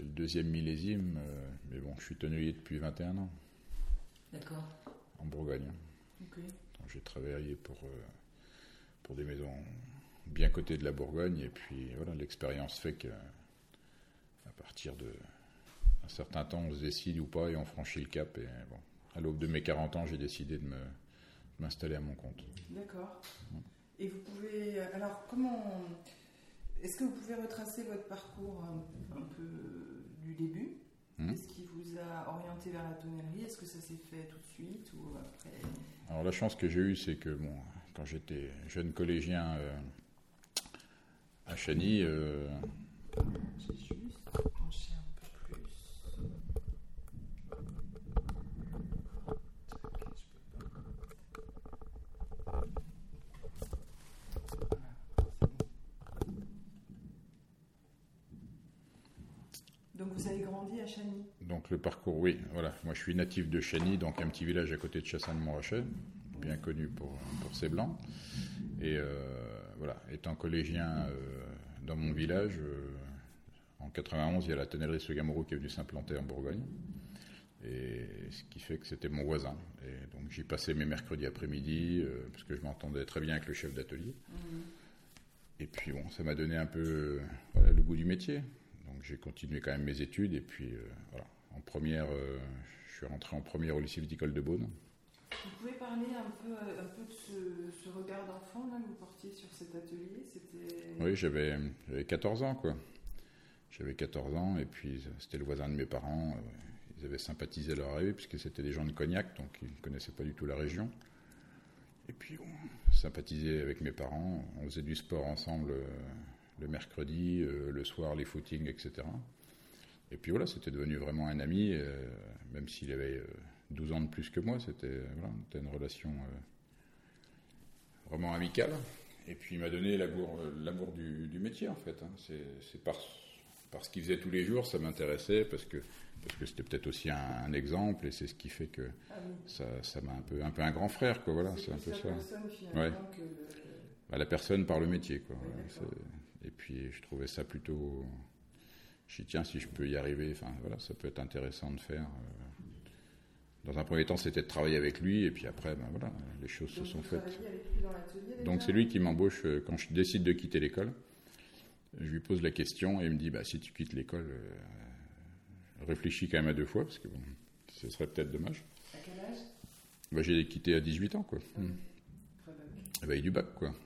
le deuxième millésime, mais bon, je suis tonnelier depuis 21 ans. D'accord. En Bourgogne. Ok. Donc, j'ai travaillé pour des maisons bien cotées de la Bourgogne, et puis voilà, l'expérience fait qu'à partir d'un certain temps, on se décide ou pas, et on franchit le cap, et bon, à l'aube de mes 40 ans, j'ai décidé de m'installer à mon compte. D'accord. Et vous pouvez... Alors, comment... Est-ce que vous pouvez retracer votre parcours un peu du début ? Qu'est-ce qui vous a orienté vers la tonnellerie ? Est-ce que ça s'est fait tout de suite ou après ? Alors, la chance que j'ai eue, c'est que bon, quand j'étais jeune collégien à Chagny... J'ai juste penché un peu plus. Donc vous avez grandi à Chagny ? Donc le parcours, oui, voilà. Moi je suis natif de Chagny, donc un petit village à côté de Chassagne-Montrachet, bien connu pour ses blancs. Et voilà, étant collégien dans mon village, en 91, il y a la tonnellerie Segamoro qui est venue s'implanter en Bourgogne. Et ce qui fait que c'était mon voisin. Et donc j'y passais mes mercredis après-midi, parce que je m'entendais très bien avec le chef d'atelier. Et puis bon, ça m'a donné un peu le goût du métier. Donc j'ai continué quand même mes études, et puis voilà. En première, je suis rentré en première au lycée viticole de Beaune. Vous pouvez parler un peu de ce regard d'enfant là, que vous portiez sur cet atelier ? Oui, j'avais 14 ans, quoi. J'avais 14 ans, et puis c'était le voisin de mes parents. Ils avaient sympathisé à leur arrivée, puisque c'était des gens de Cognac, donc ils ne connaissaient pas du tout la région. Et puis on sympathisait avec mes parents, on faisait du sport ensemble le mercredi, le soir, les footings, etc. Et puis voilà, c'était devenu vraiment un ami, même s'il avait 12 ans de plus que moi, c'était une relation vraiment amicale. Et puis il m'a donné l'amour du métier, en fait. Hein. C'est parce qu'il faisait tous les jours, ça m'intéressait, parce que c'était peut-être aussi un exemple, et c'est ce qui fait que ça m'a un peu un grand frère, quoi. Voilà, c'est un peu ça. Personne, finalement, ouais. La personne par le métier, quoi. Ouais, et puis je trouvais ça plutôt... Je dis tiens, si je peux y arriver, enfin voilà, ça peut être intéressant de faire. Dans un premier temps, c'était de travailler avec lui, et puis après, voilà, les choses se sont faites. Avec lui dans l'atelier, déjà ? Donc c'est lui qui m'embauche quand je décide de quitter l'école. Je lui pose la question et il me dit si tu quittes l'école, réfléchis quand même à 2 fois, parce que bon, ce serait peut-être dommage. À quel âge ? J'ai quitté à 18 ans, quoi. Très Veille du bac, quoi.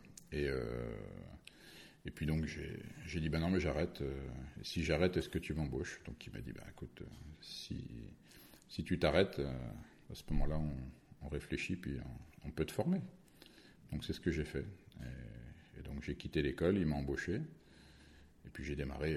Et puis donc j'ai dit non, mais j'arrête. Si j'arrête, est-ce que tu m'embauches ? Donc il m'a dit écoute, si tu t'arrêtes, à ce moment-là on réfléchit, puis on peut te former. Donc c'est ce que j'ai fait. Et donc j'ai quitté l'école, il m'a embauché, et puis j'ai démarré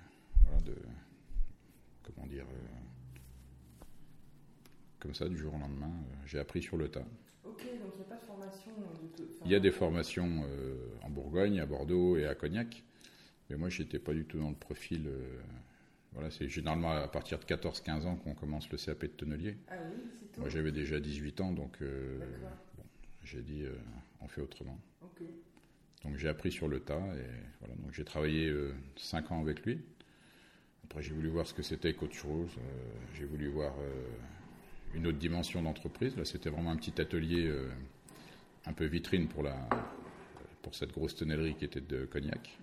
comme ça, du jour au lendemain. J'ai appris sur le tas. Ok, donc il n'y a pas de formation Il y a des formations en Bourgogne, à Bordeaux et à Cognac, mais moi j'étais pas du tout dans le profil. C'est généralement à partir de 14-15 ans qu'on commence le CAP de tonnelier. Ah oui, c'est tôt. Moi j'avais déjà 18 ans, donc j'ai dit on fait autrement. Ok. Donc j'ai appris sur le tas, et voilà, donc j'ai travaillé 5 ans avec lui. Après j'ai voulu voir ce que c'était qu'autre chose. J'ai voulu voir une autre dimension d'entreprise. Là, c'était vraiment un petit atelier un peu vitrine pour cette grosse tonnellerie qui était de Cognac.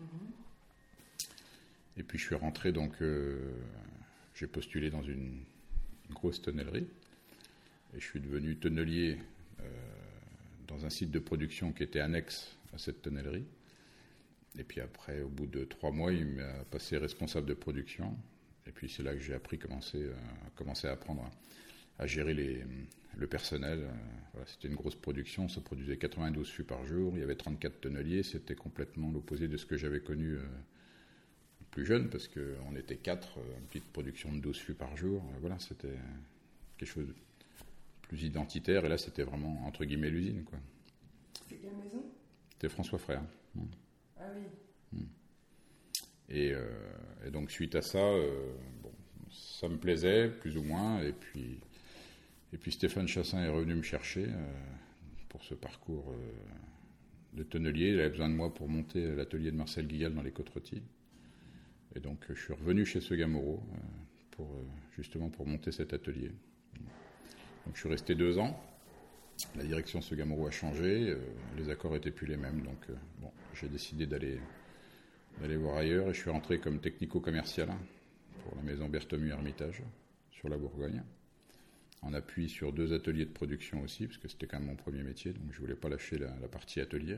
Et puis je suis rentré, donc j'ai postulé dans une grosse tonnellerie, et je suis devenu tonnelier dans un site de production qui était annexe à cette tonnellerie. Et puis après, au bout de 3 mois, il m'a passé responsable de production. Et puis c'est là que j'ai commencé à apprendre à gérer le personnel. C'était une grosse production, ça produisait 92 fûts par jour, il y avait 34 tonneliers, c'était complètement l'opposé de ce que j'avais connu plus jeune, parce qu'on était 4, une petite production de 12 fûts par jour. C'était quelque chose de plus identitaire, et là c'était vraiment entre guillemets l'usine, quoi. C'est quelle maison ? C'était François Frère. Ah oui. Et donc suite à ça, ça me plaisait plus ou moins, et puis Stéphane Chassin est revenu me chercher pour ce parcours de tonnelier. Il avait besoin de moi pour monter l'atelier de Marcel Guigal dans les Côtes-Rôties. Et donc je suis revenu chez Segamoro justement pour monter cet atelier. Donc je suis resté 2 ans. La direction Segamoro a changé, les accords n'étaient plus les mêmes, donc j'ai décidé d'aller voir ailleurs et je suis rentré comme technico-commercial pour la maison Berthomue Hermitage sur la Bourgogne, en appui sur 2 ateliers de production aussi, parce que c'était quand même mon premier métier, donc je ne voulais pas lâcher la partie atelier.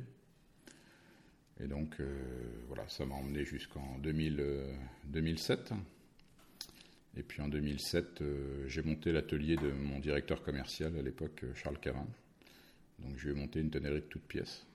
Et donc ça m'a emmené jusqu'en 2007. Et puis en 2007, j'ai monté l'atelier de mon directeur commercial à l'époque, Charles Carin. Donc je lui ai monté une tonnerie de toutes pièces.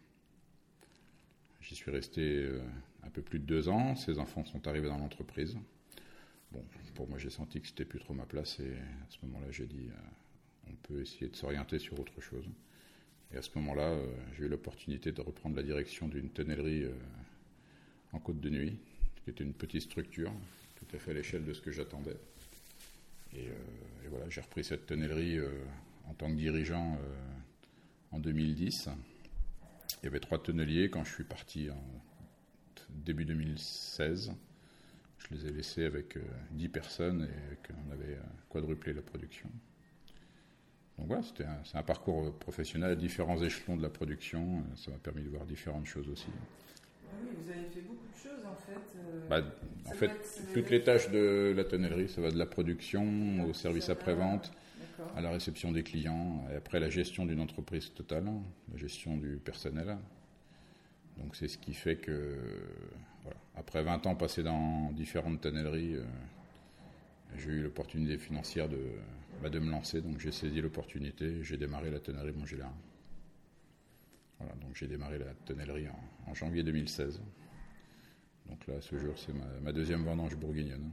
J'y suis resté un peu plus de 2 ans. Ses enfants sont arrivés dans l'entreprise. Bon, pour moi, j'ai senti que c'était plus trop ma place. Et à ce moment-là, j'ai dit, on peut essayer de s'orienter sur autre chose. Et à ce moment-là, j'ai eu l'opportunité de reprendre la direction d'une tonnellerie en Côte de Nuit, qui était une petite structure, tout à fait à l'échelle de ce que j'attendais. Et voilà, j'ai repris cette tonnellerie en tant que dirigeant en 2010. Il y avait 3 tonneliers quand je suis parti en début 2016. Je les ai laissés avec 10 personnes et on avait quadruplé la production. Donc voilà, c'est un parcours professionnel à différents échelons de la production. Ça m'a permis de voir différentes choses aussi. Oui, vous avez fait beaucoup de choses en fait. En fait, toutes les tâches de la tonnellerie, ça va de la production au service après-vente, à la réception des clients, et après la gestion d'une entreprise totale, la gestion du personnel. Donc c'est ce qui fait que, après 20 ans passés dans différentes tonnelleries, j'ai eu l'opportunité financière de me lancer. Donc j'ai saisi l'opportunité, j'ai démarré la tonnellerie Montgéliard. Voilà, donc j'ai démarré la tonnellerie en janvier 2016. Donc là, à ce jour, c'est ma 2e vendange bourguignonne.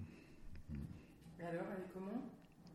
Et alors, elle est comment ?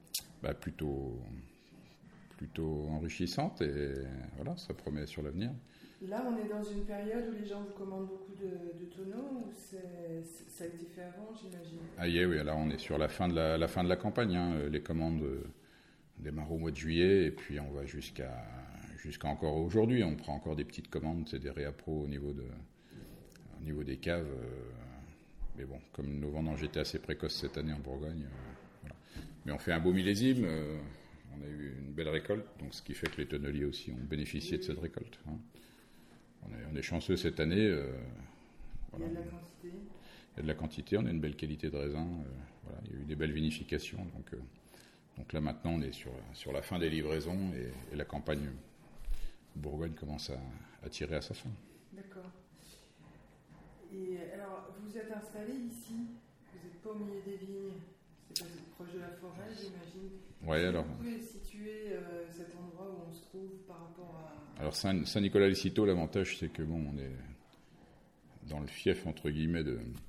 Plutôt enrichissante et voilà, ça promet sur l'avenir. Là, on est dans une période où les gens vous commandent beaucoup de tonneaux ou ça a été fait avant, j'imagine ? Oui, là on est sur la fin de la campagne. Les commandes démarrent au mois de juillet et puis on va jusqu'à encore aujourd'hui. On prend encore des petites commandes, c'est des réappros au niveau des caves. Mais bon, comme nos vendanges étaient assez précoces cette année en Bourgogne, voilà. Mais on fait un beau millésime. On a eu une belle récolte, donc ce qui fait que les tonneliers aussi ont bénéficié de cette récolte. On est chanceux cette année. Voilà. Il y a de la quantité. Il y a de la quantité, on a une belle qualité de raisin. Voilà, il y a eu des belles vinifications. Donc là maintenant on est sur la fin des livraisons et la campagne Bourgogne commence à tirer à sa fin. D'accord. Et alors vous êtes installé ici, vous n'êtes pas au milieu des vignes, c'est pas proche de la forêt, j'imagine. Oui, alors. Vous pouvez situer cet endroit où on se trouve par rapport à... Alors Saint-Nicolas-les-Citeaux, l'avantage c'est que on est dans le fief entre guillemets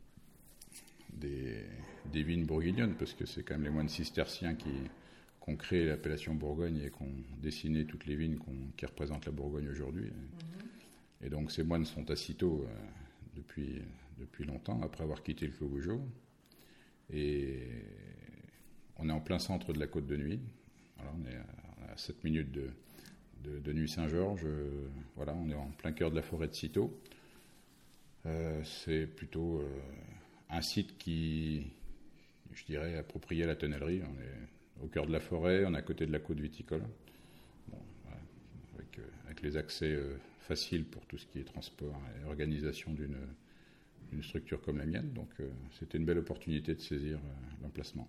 des vignes bourguignonnes, parce que c'est quand même les moines cisterciens qui ont créé l'appellation Bourgogne et qui ont dessiné toutes les vignes qui représentent la Bourgogne aujourd'hui. Et donc ces moines sont à Citeaux depuis longtemps, après avoir quitté le Clos Vougeot. Et on est en plein centre de la Côte de Nuit. Alors on est à 7 minutes de Nuit-Saint-Georges. Voilà, on est en plein cœur de la forêt de Citeaux. C'est plutôt un site qui, je dirais, approprié à la tonnellerie. On est au cœur de la forêt, on est à côté de la côte viticole. Bon, voilà, avec les accès faciles pour tout ce qui est transport et organisation d'une structure comme la mienne. Donc c'était une belle opportunité de saisir l'emplacement.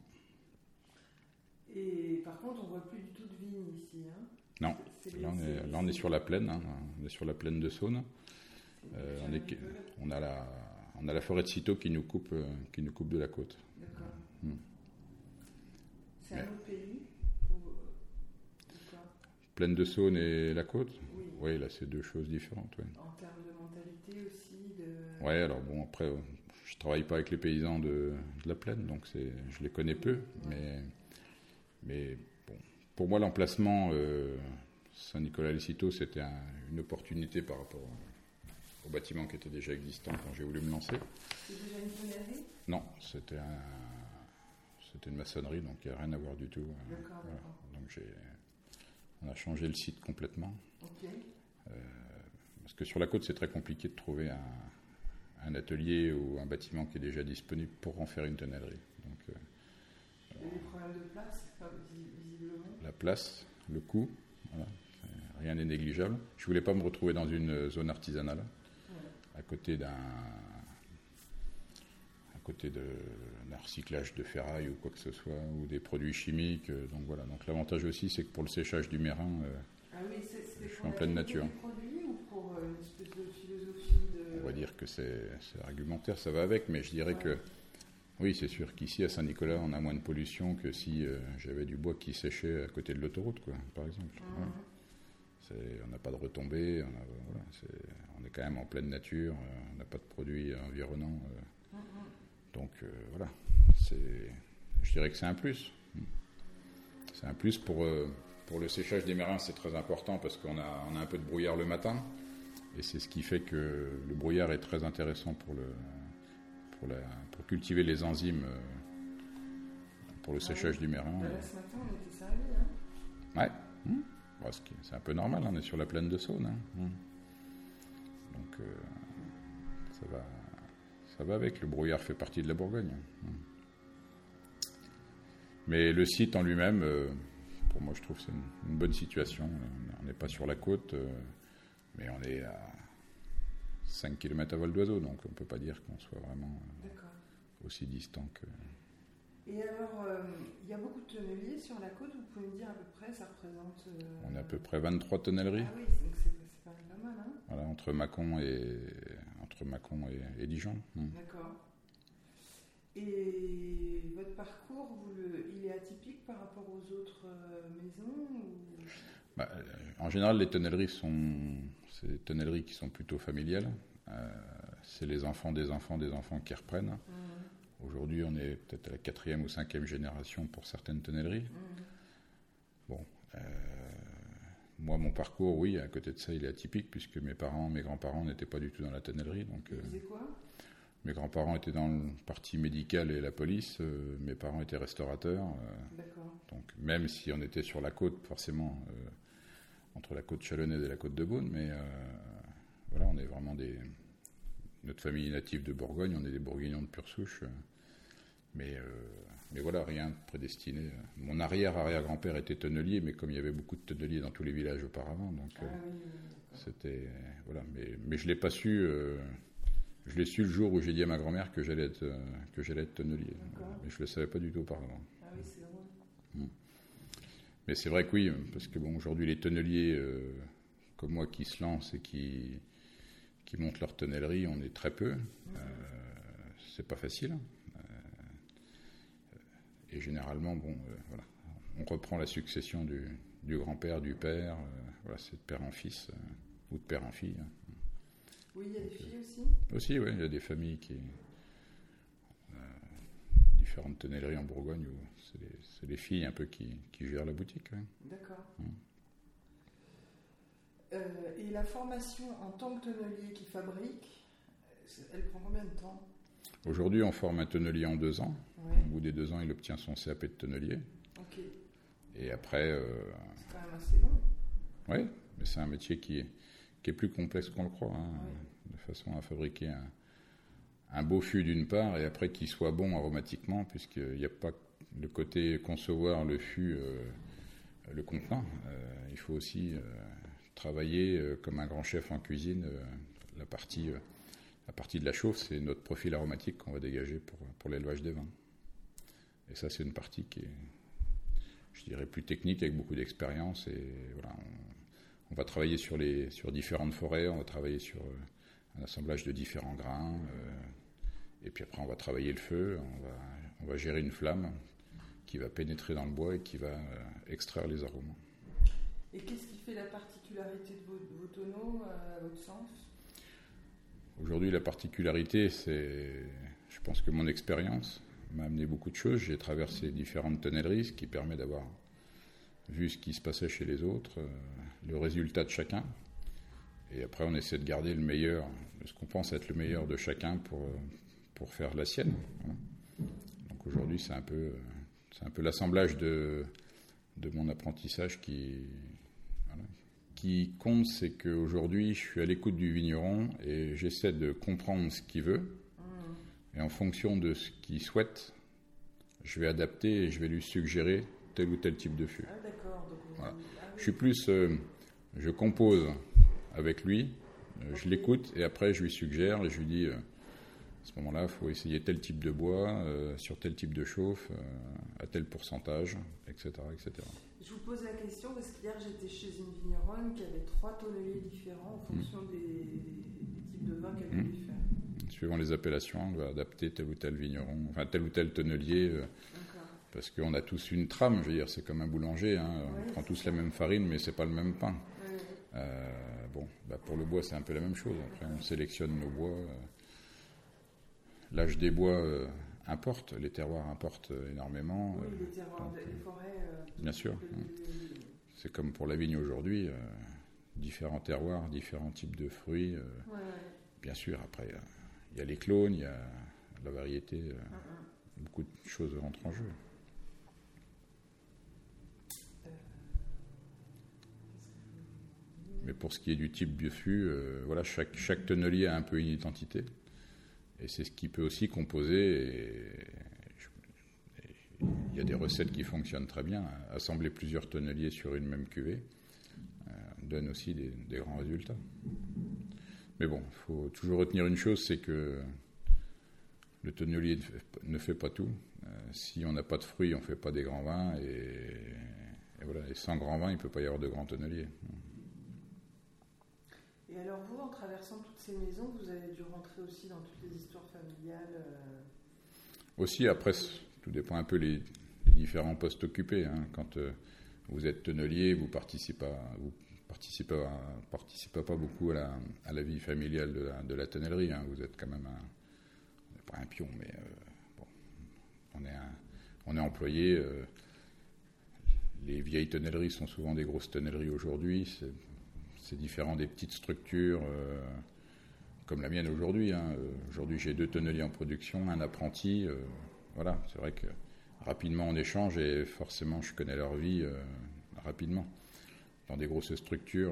Et par contre, on ne voit plus du tout de vignes ici. Non, là on est sur la plaine, on est sur la plaine de Saône. On a la forêt de Citeaux qui nous coupe de la côte. D'accord. C'est un autre pays Plaine de Saône et la côte ? Oui, là c'est 2 choses différentes. Oui. En termes de mentalité aussi Oui, alors bon, après, je travaille pas avec les paysans de la plaine, donc je les connais peu, mais bon, pour moi l'emplacement Saint-Nicolas-les-Citeaux, c'était une opportunité par rapport au bâtiment qui était déjà existant quand j'ai voulu me lancer. C'est déjà une tonnerie ? Non, c'était une maçonnerie, donc il n'y a rien à voir du tout. D'accord. Voilà. Donc on a changé le site complètement. Ok. Parce que sur la côte, c'est très compliqué de trouver un atelier ou un bâtiment qui est déjà disponible pour en faire une tonnellerie. Donc, Et Il y a des problèmes de place, visiblement. La place, le coût, voilà. Rien n'est négligeable. Je ne voulais pas me retrouver dans une zone artisanale, à côté d'un recyclage de ferraille ou quoi que ce soit, ou des produits chimiques. Donc voilà. Donc l'avantage aussi, c'est que pour le séchage du mérin, je suis en pleine nature. Des produits ou pour une espèce de philosophie de... On va dire que c'est argumentaire, ça va avec, mais je dirais que oui, c'est sûr qu'ici à Saint-Nicolas, on a moins de pollution que si j'avais du bois qui séchait à côté de l'autoroute, quoi, par exemple. On n'a pas de retombées, on est quand même en pleine nature, on n'a pas de produits environnants. Donc voilà, je dirais que c'est un plus. C'est un plus pour le séchage des mérins, c'est très important parce qu'on a un peu de brouillard le matin. Et c'est ce qui fait que le brouillard est très intéressant pour cultiver les enzymes pour le séchage du mérin. Ce matin, on était servis, hein. Ouais. Bon, c'est un peu normal, on est sur la plaine de Saône. Donc ça va avec, le brouillard fait partie de la Bourgogne. Mais le site en lui-même, pour moi je trouve que c'est une bonne situation. On n'est pas sur la côte, mais on est à 5 km à vol d'oiseau, donc on ne peut pas dire qu'on soit vraiment aussi distant que... Et alors, il y a beaucoup de tonneliers sur la côte, vous pouvez me dire à peu près, ça représente... On a à peu près 23 tonnelleries. Ah oui, donc c'est pas mal, hein. Voilà, entre Mâcon et Dijon. D'accord. Et votre parcours, il est atypique par rapport aux autres maisons ou... En général, les tonnelleries c'est des tonnelleries qui sont plutôt familiales. C'est les enfants des enfants qui reprennent. Aujourd'hui, on est peut-être à la 4e ou 5e génération pour certaines tonnelleries. Bon, moi, mon parcours, oui, à côté de ça, il est atypique puisque mes grands-parents n'étaient pas du tout dans la tonnellerie. Donc, ils faisaient quoi ? Mes grands-parents étaient dans le parti médical et la police. Mes parents étaient restaurateurs. D'accord. Donc, même si on était sur la côte, forcément, entre la côte chalonnaise et la côte de Beaune, mais voilà, on est vraiment notre famille est native de Bourgogne, on est des Bourguignons de pure souche. Mais voilà, rien de prédestiné. Mon arrière-arrière-grand-père était tonnelier, mais comme il y avait beaucoup de tonneliers dans tous les villages auparavant, donc c'était... Voilà, mais je ne l'ai pas su... je l'ai su le jour où j'ai dit à ma grand-mère que j'allais être tonnelier. Mais je ne le savais pas du tout auparavant. Ah oui, c'est drôle. Mais c'est vrai que oui, parce que bon, aujourd'hui, les tonneliers comme moi qui se lancent et qui montent leur tonnellerie, on est très peu. C'est pas facile. Et généralement, voilà, on reprend la succession du grand-père, du père. Voilà, c'est de père en fils ou de père en fille. Oui, il y a des filles aussi. Aussi, oui, il y a des familles différentes tonnelleries en Bourgogne où c'est les filles un peu qui gèrent la boutique. Ouais. D'accord. Et la formation en tant que tonnelier qui fabrique, elle prend combien de temps ? Aujourd'hui, on forme un tonnelier en 2 ans. Ouais. Au bout des 2 ans, il obtient son CAP de tonnelier. Ok. Et après... c'est quand même assez long. Oui, mais c'est un métier qui est plus complexe qu'on le croit. De façon à fabriquer un beau fût d'une part, et après qu'il soit bon aromatiquement, puisqu'il n'y a pas le côté concevoir le fût, le contenant. Il faut aussi travailler comme un grand chef en cuisine. La partie de la chauffe, c'est notre profil aromatique qu'on va dégager pour l'élevage des vins. Et ça, c'est une partie qui est, je dirais, plus technique, avec beaucoup d'expérience. Et voilà, on va travailler sur différentes forêts, on va travailler sur un assemblage de différents grains. Et puis après, on va travailler le feu, on va gérer une flamme qui va pénétrer dans le bois et qui va extraire les arômes. Et qu'est-ce qui fait la particularité de vos tonneaux, à votre sens ? Aujourd'hui, la particularité, je pense que mon expérience m'a amené beaucoup de choses. J'ai traversé différentes tonnelleries, ce qui permet d'avoir vu ce qui se passait chez les autres, le résultat de chacun. Et après, on essaie de garder le meilleur, ce qu'on pense être le meilleur de chacun pour faire la sienne. Voilà. Donc aujourd'hui, c'est un peu l'assemblage de mon apprentissage qui compte, c'est qu'aujourd'hui, je suis à l'écoute du vigneron et j'essaie de comprendre ce qu'il veut. Et en fonction de ce qu'il souhaite, je vais adapter et je vais lui suggérer tel ou tel type de fût. Ah, d'accord. Donc, voilà. Je suis plus, je compose avec lui, je l'écoute et après je lui suggère et je lui dis, à ce moment-là, il faut essayer tel type de bois, sur tel type de chauffe, à tel pourcentage, etc., etc. Je vous pose la question parce qu'hier j'étais chez une vigneronne qui avait 3 tonneliers différents en fonction des types de vins qu'elle voulait faire. Suivant les appellations, on va adapter tel ou tel vigneron, enfin tel ou tel tonnelier, parce qu'on a tous une trame, je veux dire, c'est comme un boulanger, hein, on prend tous la même farine, mais c'est pas le même pain. Pour le bois, c'est un peu la même chose. Après, on sélectionne nos bois. L'âge des bois importe, les terroirs importent énormément. Oui, les terroirs, les forêts. Bien sûr. C'est comme pour la vigne aujourd'hui, différents terroirs, différents types de fruits. Bien sûr, après, il y a les clones, il y a la variété, beaucoup de choses rentrent en jeu. Mais pour ce qui est du type de fût, voilà, chaque tonnelier a un peu une identité. Et c'est ce qui peut aussi composer. Il y a des recettes qui fonctionnent très bien. Assembler plusieurs tonneliers sur une même cuvée donne aussi des grands résultats. Mais bon, il faut toujours retenir une chose, c'est que le tonnelier ne fait pas tout. Si on n'a pas de fruits, on ne fait pas des grands vins. Et voilà. Et sans grands vins, il ne peut pas y avoir de grands tonneliers. Et alors vous, en traversant toutes ces maisons, vous avez dû rentrer aussi dans toutes les histoires familiales Aussi, après, tout dépend un peu les différents postes occupés. Hein. Quand vous êtes tonnelier, vous participez pas beaucoup à la vie familiale de la tonnellerie. Hein. Vous êtes quand même pas un pion, mais on est employé. Les vieilles tonnelleries sont souvent des grosses tonnelleries aujourd'hui. C'est différent des petites structures comme la mienne aujourd'hui. Hein. Aujourd'hui, j'ai 2 tonneliers en production, un apprenti. Voilà, c'est vrai que rapidement on échange et forcément je connais leur vie rapidement. Dans des grosses structures,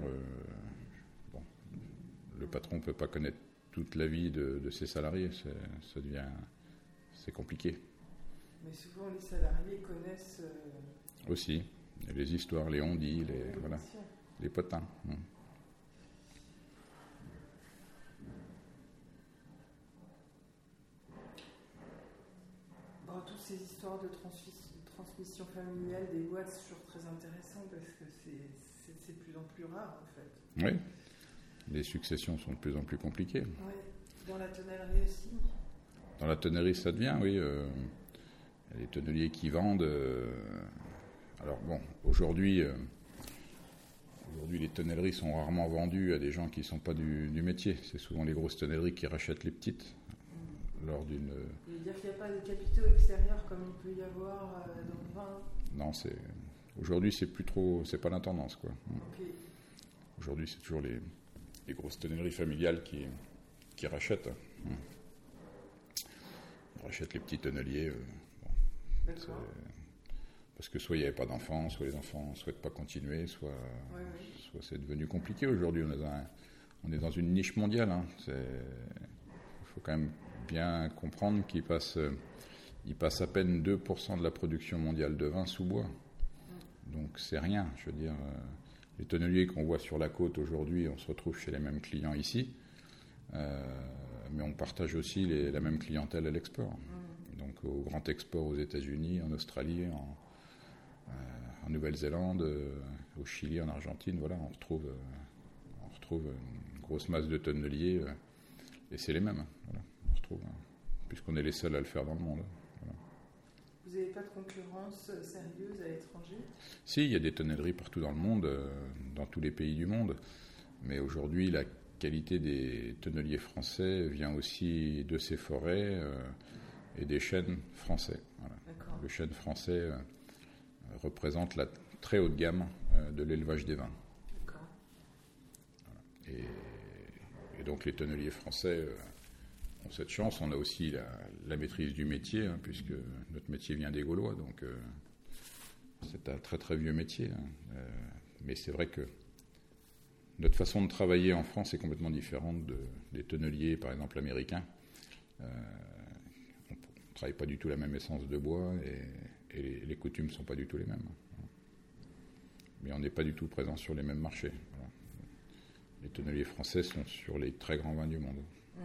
le patron ne peut pas connaître toute la vie de ses salariés. C'est compliqué. Mais souvent les salariés connaissent... Aussi, les histoires, les on-dit, les potins. Toutes ces histoires de transmission familiale des boîtes, c'est toujours très intéressant parce que c'est de plus en plus rare en fait. Oui, les successions sont de plus en plus compliquées. Oui, dans la tonnellerie aussi. Dans la tonnellerie, ça devient, oui. Les tonneliers qui vendent. Alors bon, aujourd'hui, les tonnelleries sont rarement vendues à des gens qui ne sont pas du métier. C'est souvent les grosses tonnelleries qui rachètent les petites. Lors d'une... Vous voulez dire qu'il n'y a pas de capitaux extérieurs comme il peut y avoir dans le vin ? Non, aujourd'hui, c'est plus trop... C'est pas la tendance, quoi. Okay. Aujourd'hui, c'est toujours les grosses tonnelleries familiales qui rachètent. Ils rachètent les petits tonneliers. Parce que soit il n'y avait pas d'enfants, soit les enfants ne souhaitent pas continuer, soit c'est devenu compliqué. Aujourd'hui, on est dans une niche mondiale. Hein. Il faut quand même bien comprendre qu'il passe à peine 2% de la production mondiale de vin sous bois. Donc c'est rien. Je veux dire, les tonneliers qu'on voit sur la côte aujourd'hui, on se retrouve chez les mêmes clients ici, mais on partage aussi la même clientèle à l'export. Donc au grand export aux États-Unis, en Australie, en Nouvelle-Zélande, au Chili, en Argentine, voilà, on retrouve une grosse masse de tonneliers, et c'est les mêmes. Hein, voilà. Puisqu'on est les seuls à le faire dans le monde. Voilà. Vous n'avez pas de concurrence sérieuse à l'étranger ? Si, il y a des tonnelleries partout dans le monde, dans tous les pays du monde. Mais aujourd'hui, la qualité des tonneliers français vient aussi de ces forêts et des chênes français. Voilà. Le chêne français représente la très haute gamme de l'élevage des vins. Voilà. Et donc les tonneliers français... ont cette chance, on a aussi la maîtrise du métier, hein, puisque notre métier vient des Gaulois, donc c'est un très très vieux métier. Hein. Mais c'est vrai que notre façon de travailler en France est complètement différente des tonneliers, par exemple, américains. ne travaille pas du tout la même essence de bois et les coutumes ne sont pas du tout les mêmes. Mais on n'est pas du tout présent sur les mêmes marchés. Voilà. Les tonneliers français sont sur les très grands vins du monde.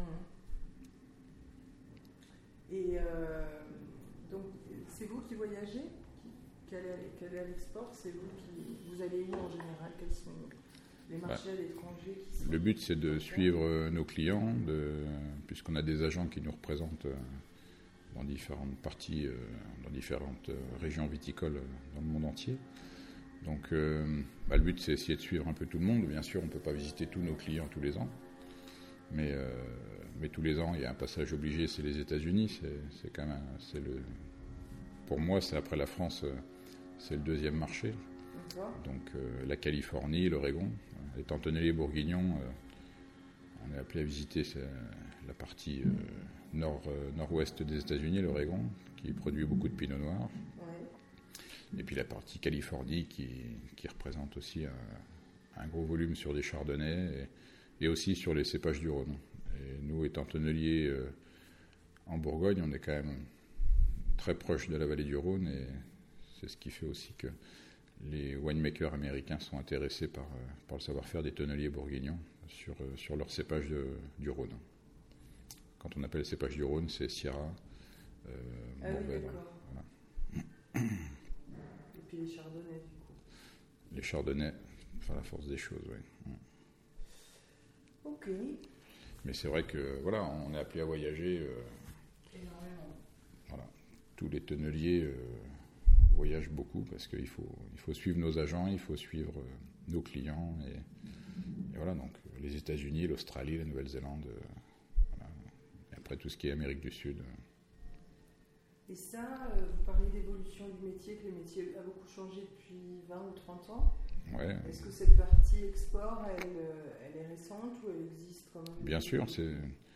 Et donc, c'est vous qui voyagez, qui allez à l'export? C'est vous allez où en général? Quels sont les marchés à l'étranger Le but, c'est de suivre nos clients, puisqu'on a des agents qui nous représentent dans différentes parties, dans différentes régions viticoles dans le monde entier. Donc, le but, c'est essayer de suivre un peu tout le monde. Bien sûr, on ne peut pas visiter tous nos clients tous les ans, mais tous les ans, il y a un passage obligé, c'est les États-Unis. C'est quand même, pour moi, c'est après la France, c'est le deuxième marché. Donc, la Californie, l'Oregon. Étant tonnelier bourguignon, on est appelé à visiter la partie nord-ouest des États-Unis, l'Oregon, qui produit beaucoup de pinot noir. Et puis la partie Californie qui représente aussi un gros volume sur des chardonnays et aussi sur les cépages du Rhône. Et nous, étant tonneliers en Bourgogne, on est quand même très proche de la vallée du Rhône et c'est ce qui fait aussi que les winemakers américains sont intéressés par le savoir-faire des tonneliers bourguignons sur leur cépage du Rhône. Quand on appelle cépage du Rhône, c'est Syrah, Mourvèdre. Voilà. Et puis les chardonnays, du coup. Les chardonnays, enfin la force des choses, oui. Ok. Mais c'est vrai que voilà, on est appelé à voyager. Énormément. Voilà, tous les tonneliers voyagent beaucoup parce qu'il faut suivre nos agents, il faut suivre nos clients et voilà, donc les États-Unis, l'Australie, la Nouvelle-Zélande, voilà. Et après tout ce qui est Amérique du Sud. Et ça, vous parlez d'évolution du métier, que le métier a beaucoup changé depuis 20 ou 30 ans. Ouais. Est-ce que cette partie export, elle est récente ou elle existe quand même? Bien sûr, c'est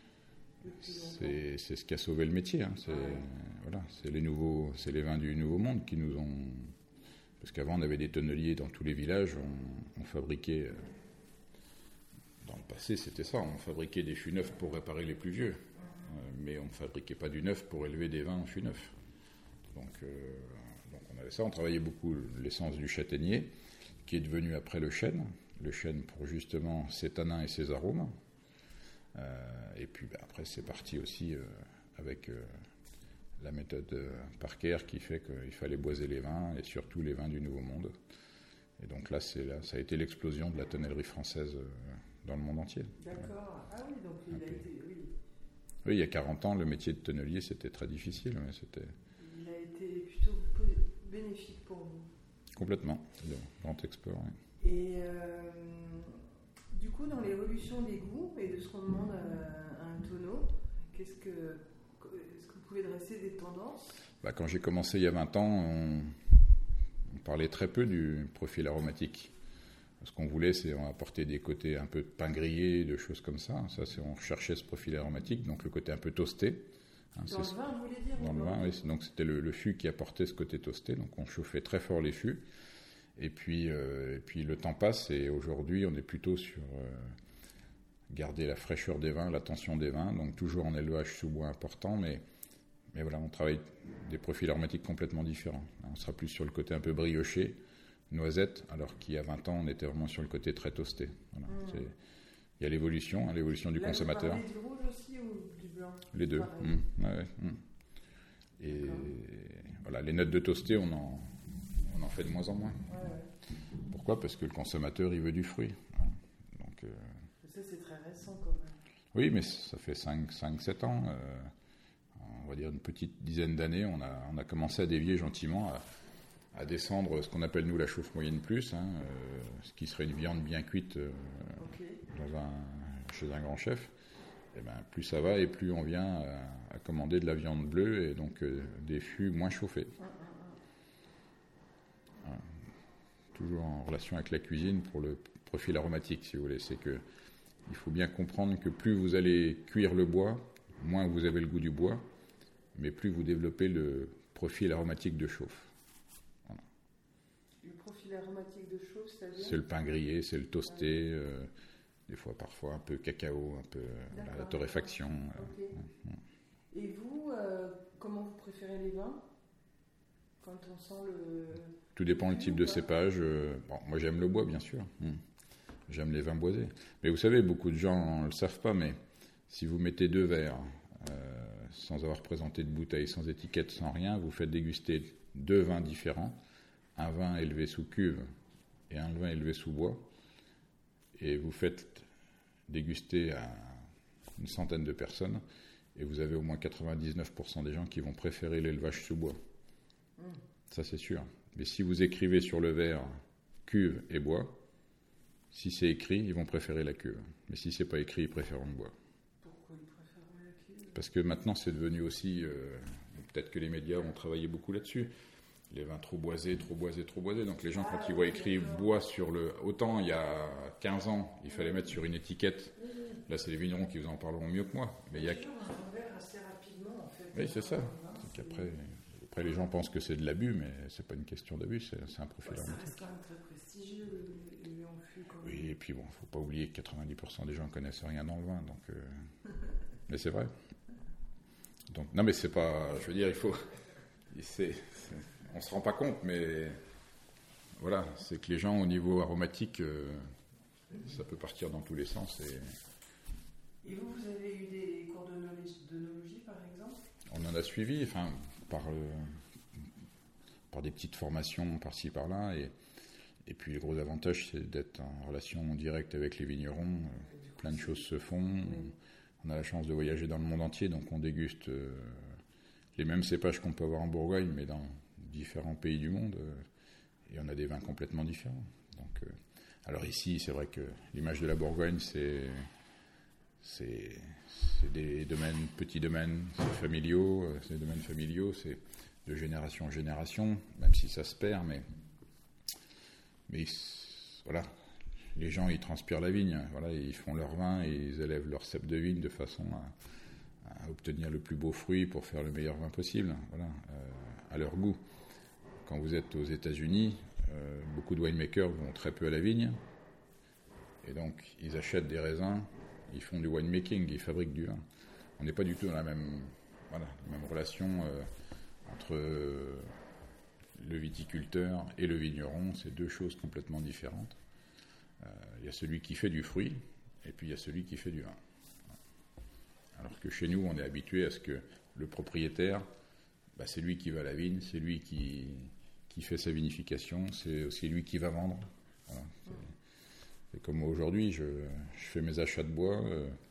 ce qui a sauvé le métier. Hein. Voilà, c'est les vins du Nouveau Monde qui nous ont... Parce qu'avant, on avait des tonneliers dans tous les villages, on fabriquait... Dans le passé, c'était ça, on fabriquait des fûts neufs pour réparer les plus vieux. Mais on ne fabriquait pas du neuf pour élever des vins en fûts neufs. Donc on avait ça, on travaillait beaucoup l'essence du châtaignier, qui est devenu après le chêne pour justement ses tanins et ses arômes. Et puis après, c'est parti aussi avec la méthode Parker qui fait qu'il fallait boiser les vins, et surtout les vins du Nouveau Monde. Et donc là, ça a été l'explosion de la tonnellerie française dans le monde entier. D'accord. Ah oui, donc il a été... Oui, il y a 40 ans, le métier de tonnelier, c'était très difficile. Mais il a été plutôt bénéfique pour vous. Complètement, le grand export. Oui. Et du coup, dans l'évolution des goûts et de ce qu'on demande à un tonneau, est-ce que vous pouvez dresser des tendances? Quand j'ai commencé il y a 20 ans, on parlait très peu du profil aromatique. Ce qu'on voulait, c'est apporter des côtés un peu de pain grillé, de choses comme ça. On recherchait ce profil aromatique, donc le côté un peu toasté. Dans le vin, vous voulez dire? Dans le vin, oui. Donc c'était le fût qui apportait ce côté toasté. Donc on chauffait très fort les fûts. Et puis le temps passe et aujourd'hui, on est plutôt sur garder la fraîcheur des vins, la tension des vins. Donc toujours en élevage sous bois important, mais voilà, on travaille des profils aromatiques complètement différents. On sera plus sur le côté un peu brioché, noisette, alors qu'il y a 20 ans, on était vraiment sur le côté très toasté. Voilà. Il y a l'évolution du consommateur. Vous parlez du rouge aussi ou du blanc? Les deux. Et voilà, les notes de toasté, on en fait de moins en moins. Ouais. Pourquoi? Parce que le consommateur, il veut du fruit. Donc, ça, c'est très récent quand même. Oui, mais ça fait 5-7 ans. On va dire une petite dizaine d'années, on a commencé à dévier gentiment à descendre ce qu'on appelle nous la chauffe moyenne plus, ce qui serait une viande bien cuite chez un grand chef. Et plus ça va et plus on vient à commander de la viande bleue et donc des fûts moins chauffés. Voilà. Toujours en relation avec la cuisine pour le profil aromatique, si vous voulez. C'est que il faut bien comprendre que plus vous allez cuire le bois, moins vous avez le goût du bois, mais plus vous développez le profil aromatique de chauffe. Voilà. Le profil aromatique de chauffe, c'est-à-dire? C'est le pain grillé, c'est le toasté, des fois, parfois un peu cacao, un peu la torréfaction. Okay. Et vous, comment vous préférez les vins? Quand on sent le... Tout dépend du type de cépage. Bon, moi, j'aime le bois, bien sûr. J'aime les vins boisés. Mais vous savez, beaucoup de gens ne le savent pas, mais si vous mettez 2 verres, sans avoir présenté de bouteille, sans étiquette, sans rien, vous faites déguster 2 vins différents, un vin élevé sous cuve et un vin élevé sous bois, et vous faites déguster à une centaine de personnes, et vous avez au moins 99% des gens qui vont préférer l'élevage sous bois. Ça, c'est sûr. Mais si vous écrivez sur le verre cuve et bois, si c'est écrit, ils vont préférer la cuve. Mais si c'est pas écrit, ils préfèrent le bois. Pourquoi ils préfèrent la cuve? Parce que maintenant, c'est devenu aussi... peut-être que les médias ont travaillé beaucoup là-dessus. Les vins trop boisés, trop boisés, trop boisés. Donc les gens, quand ils voient écrit bois sur le... Autant, il y a 15 ans, il fallait mettre sur une étiquette. Là, c'est les vignerons qui vous en parleront mieux que moi. Mais il y a... assez rapidement, en fait. Oui, c'est ça. C'est qu'après... Après, les gens pensent que c'est de l'abus, mais c'est pas une question d'abus, c'est un profil aromatique. Ça reste quand même très prestigieux, le Léon Fût. Oui, et puis bon, faut pas oublier que 90% des gens connaissent rien dans le vin, donc... Mais c'est vrai. Donc, non, mais c'est pas... Je veux dire, il faut... On se rend pas compte, mais... Voilà, c'est que les gens, au niveau aromatique, ça peut partir dans tous les sens. Et vous avez eu des cours d'œnologie, par exemple? On en a suivi, enfin... Par des petites formations par-ci par-là, et puis le gros avantage, c'est d'être en relation directe avec les vignerons. Plein de choses se font. On a la chance de voyager dans le monde entier, donc on déguste les mêmes cépages qu'on peut avoir en Bourgogne, mais dans différents pays du monde, et on a des vins complètement différents. Donc, alors ici, c'est vrai que l'image de la Bourgogne, c'est des domaines, petits domaines, c'est familiaux, c'est des domaines familiaux, c'est de génération en génération, même si ça se perd, mais voilà, les gens, ils transpirent la vigne, voilà, ils font leur vin et ils élèvent leur cep de vigne de façon à obtenir le plus beau fruit pour faire le meilleur vin possible, voilà, à leur goût. Quand vous êtes aux États-Unis, beaucoup de winemakers vont très peu à la vigne, et donc ils achètent des raisins. Ils font du winemaking, ils fabriquent du vin. On n'est pas du tout dans la même relation entre le viticulteur et le vigneron. C'est 2 choses complètement différentes. Il y a celui qui fait du fruit, et puis il y a celui qui fait du vin. Alors que chez nous, on est habitué à ce que le propriétaire, c'est lui qui va à la vigne, c'est lui qui fait sa vinification, c'est aussi lui qui va vendre. Voilà. C'est comme aujourd'hui, je fais mes achats de bois,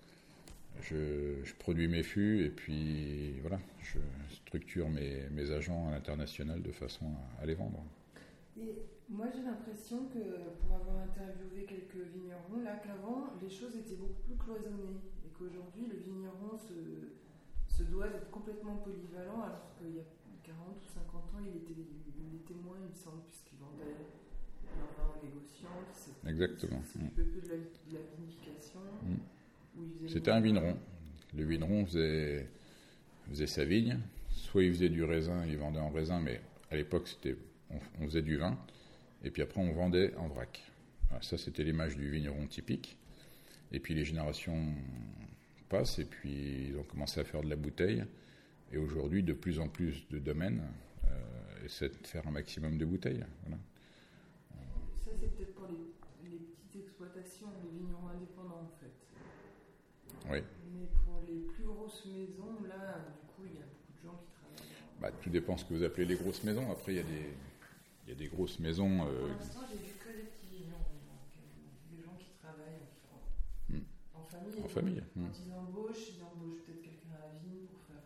je produis mes fûts, et puis voilà, je structure mes agents à l'international de façon à les vendre. Et moi, j'ai l'impression que, pour avoir interviewé quelques vignerons, là, qu'avant, les choses étaient beaucoup plus cloisonnées, et qu'aujourd'hui, le vigneron se doit d'être complètement polyvalent, alors qu'il y a 40 ou 50 ans, il était moins, il me semble, puisqu'il vendait leur vin aux négociants. Exactement. C'est un peu de la vinification. C'était un vigneron. Le vigneron faisait sa vigne. Soit il faisait du raisin, il vendait en raisin, mais à l'époque, on faisait du vin. Et puis après, on vendait en vrac. Alors ça, c'était l'image du vigneron typique. Et puis les générations passent, et puis ils ont commencé à faire de la bouteille. Et aujourd'hui, de plus en plus de domaines essaient de faire un maximum de bouteilles. Voilà. Ça, c'est peut-être pour les petites exploitations, les vignerons indépendants, en fait. Oui. Mais pour les plus grosses maisons, là, du coup, il y a beaucoup de gens qui travaillent. Tout dépend ce que vous appelez les grosses maisons. Après, il y a des grosses maisons... Pour l'instant, j'ai vu que des petits vignerons, donc des gens qui travaillent en famille. En famille. Quand ils embauchent peut-être quelqu'un à la vigne pour faire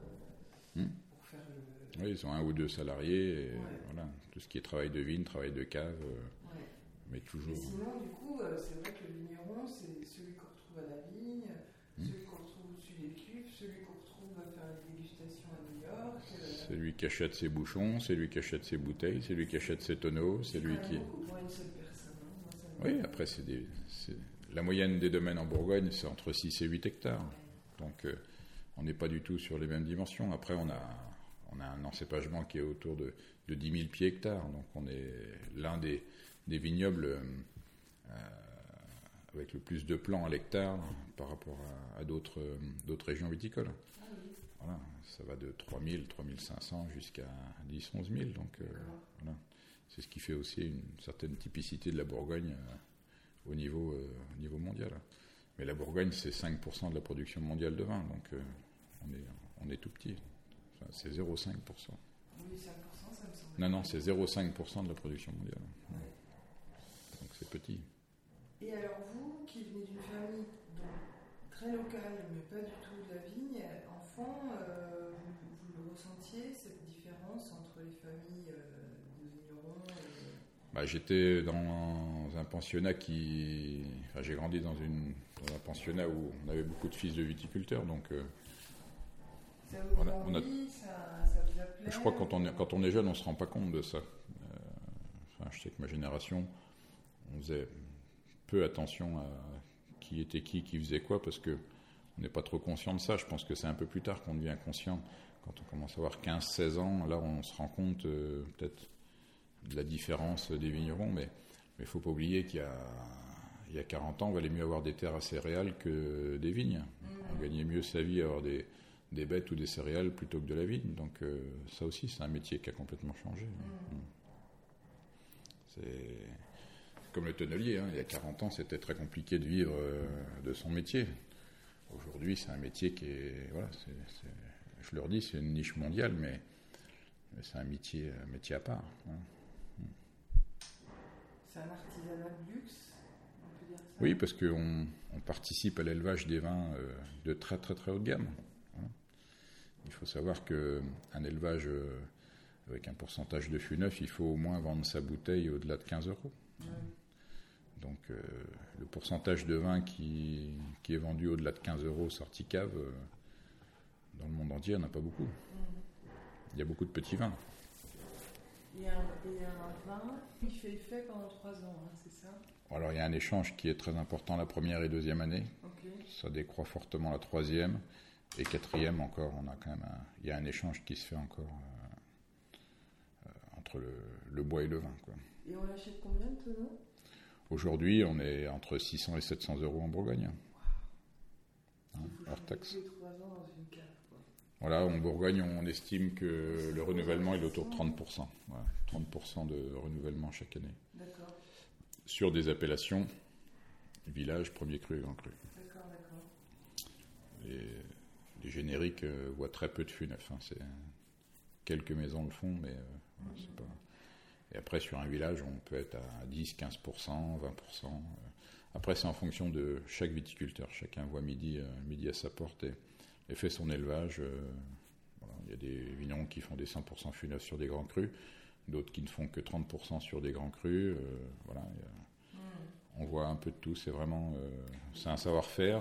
le... Oui, ils ont 1 ou 2 salariés, et voilà, tout ce qui est travail de vigne, travail de cave, mais toujours... Et sinon, du coup, c'est vrai que le vigneron, c'est celui qu'on retrouve à la vigne, celui qu'on retrouve au-dessus des cuves, celui qu'on retrouve à faire la dégustation à New York... C'est lui qui achète ses bouchons, c'est lui qui achète ses bouteilles, c'est lui qui achète ses tonneaux, c'est lui qui... Pour une seule personne. Oui, après, la moyenne des domaines en Bourgogne, c'est entre 6 et 8 hectares. Donc, on n'est pas du tout sur les mêmes dimensions. Après, on a un encépagement qui est autour de 10 000 pieds hectares. Donc, on est l'un des vignobles avec le plus de plants à l'hectare par rapport à d'autres régions viticoles. voilà, ça va de 3000, 3500 jusqu'à 10, 11 000. Donc voilà. C'est ce qui fait aussi une certaine typicité de la Bourgogne au niveau mondial. Mais la Bourgogne, c'est 5% de la production mondiale de vin, donc on est tout petit. Enfin, c'est 0,5%. Oui, 5%, ça me semble. Non, c'est 0,5% de la production mondiale. Ouais. Donc c'est petit. Et alors vous, qui venez d'une famille très locale, mais pas du tout de la vigne, enfant, vous le ressentiez, cette différence entre les familles de vignerons J'étais dans un pensionnat j'ai grandi dans un pensionnat où on avait beaucoup de fils de viticulteurs, donc... ça vous ça vous appelait? Je crois que quand on est jeune, on ne se rend pas compte de ça. Je sais que ma génération, on faisait peu attention à qui était qui faisait quoi, parce qu'on n'est pas trop conscient de ça. Je pense que c'est un peu plus tard qu'on devient conscient. Quand on commence à avoir 15-16 ans, là on se rend compte peut-être de la différence des vignerons, mais il ne faut pas oublier qu'il y a 40 ans, on valait mieux avoir des terres à céréales que des vignes. On gagnait mieux sa vie à avoir des bêtes ou des céréales plutôt que de la vigne. Donc ça aussi, c'est un métier qui a complètement changé. C'est comme le tonnelier. Il y a 40 ans, c'était très compliqué de vivre de son métier. Aujourd'hui, c'est un métier qui est... Voilà, je leur dis, c'est une niche mondiale, mais c'est un métier à part. C'est un artisanat de luxe, on peut dire ça? Oui, parce qu'on participe à l'élevage des vins de très très très haut de gamme. Il faut savoir qu'un élevage avec un pourcentage de fût neuf, il faut au moins vendre sa bouteille au-delà de 15 euros. Donc le pourcentage de vin qui est vendu au-delà de 15 euros sorti cave, dans le monde entier, il n'y en a pas beaucoup. Il y a beaucoup de petits vins. Et un vin, il fait effet pendant 3 ans, c'est ça? Alors il y a un échange qui est très important la première et deuxième année. Okay. Ça décroît fortement la troisième. Et quatrième encore, il y a un échange qui se fait encore entre le bois et le vin. Quoi. Et on l'achète combien de tonneaux? Aujourd'hui, on est entre 600 et 700 euros en Bourgogne. Hors taxe. Tous les 3 ans dans une cave, quoi. Voilà, en Bourgogne, on estime que le renouvellement est autour de 30%. Voilà, 30% de renouvellement chaque année. D'accord. Sur des appellations, village, premier cru et grand cru. D'accord. Les génériques voient très peu de fûts neufs. C'est quelques maisons le font, mais c'est pas... Et après, sur un village, on peut être à 10, 15%, 20%. Après, c'est en fonction de chaque viticulteur. Chacun voit midi à sa porte et fait son élevage. Voilà. Il y a des vignerons qui font des 100% fûts neufs sur des grands crus, d'autres qui ne font que 30% sur des grands crus. Voilà, on voit un peu de tout. C'est vraiment... c'est un savoir-faire.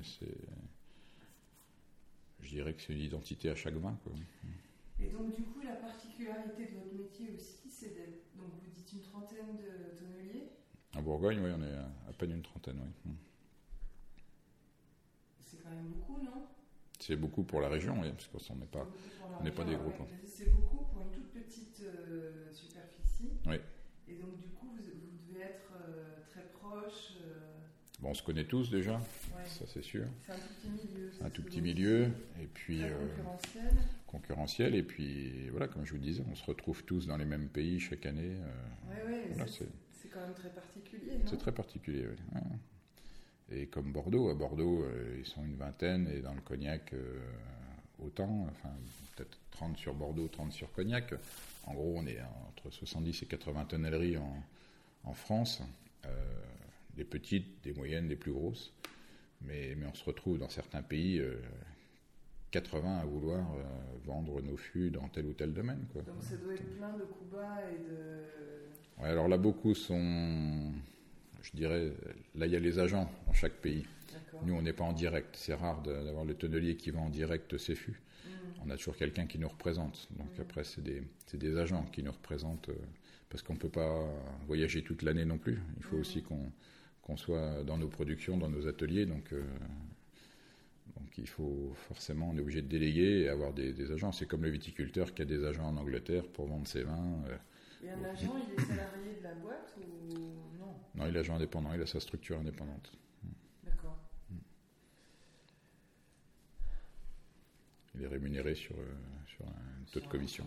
Je dirais que c'est une identité à chaque vin, quoi. Et donc, du coup, la particularité de votre métier aussi, c'est d'être... Donc, vous dites une trentaine de tonneliers? En Bourgogne, oui, on est à peine une trentaine, oui. C'est quand même beaucoup, non? C'est beaucoup pour la région, oui, parce qu'on n'est pas des groupes. Ouais. C'est beaucoup pour une toute petite superficie. Oui. Et donc, du coup, vous devez être très proche. Bon, on se connaît tous déjà, ouais. Ça c'est sûr. C'est un tout petit milieu. C'est un tout petit milieu, et puis concurrentiel, et puis voilà, comme je vous disais, on se retrouve tous dans les mêmes pays chaque année. Voilà, c'est quand même très particulier, non? C'est très particulier, oui. Et comme Bordeaux, à Bordeaux, ils sont une vingtaine, et dans le Cognac, autant, enfin peut-être 30 sur Bordeaux, 30 sur Cognac. En gros, on est entre 70 et 80 tonnelleries en France. Des petites, des moyennes, des plus grosses, mais on se retrouve dans certains pays 80 à vouloir vendre nos fûts dans tel ou tel domaine, quoi. Donc ça doit être plein de coups bas et de... Ouais, alors là, beaucoup sont, je dirais, là il y a les agents dans chaque pays. D'accord. Nous, on n'est pas en direct. C'est rare d'avoir le tonnelier qui vend en direct ses fûts. On a toujours quelqu'un qui nous représente. Donc après, c'est des agents qui nous représentent, parce qu'on ne peut pas voyager toute l'année non plus. Il faut aussi qu'on soit dans nos productions, dans nos ateliers, donc il faut forcément, on est obligé de déléguer et avoir des agents. C'est comme le viticulteur qui a des agents en Angleterre pour vendre ses vins. Et un agent, il est salarié de la boîte ou non? Non, il est agent indépendant, il a sa structure indépendante. D'accord. il est rémunéré sur un taux de commission.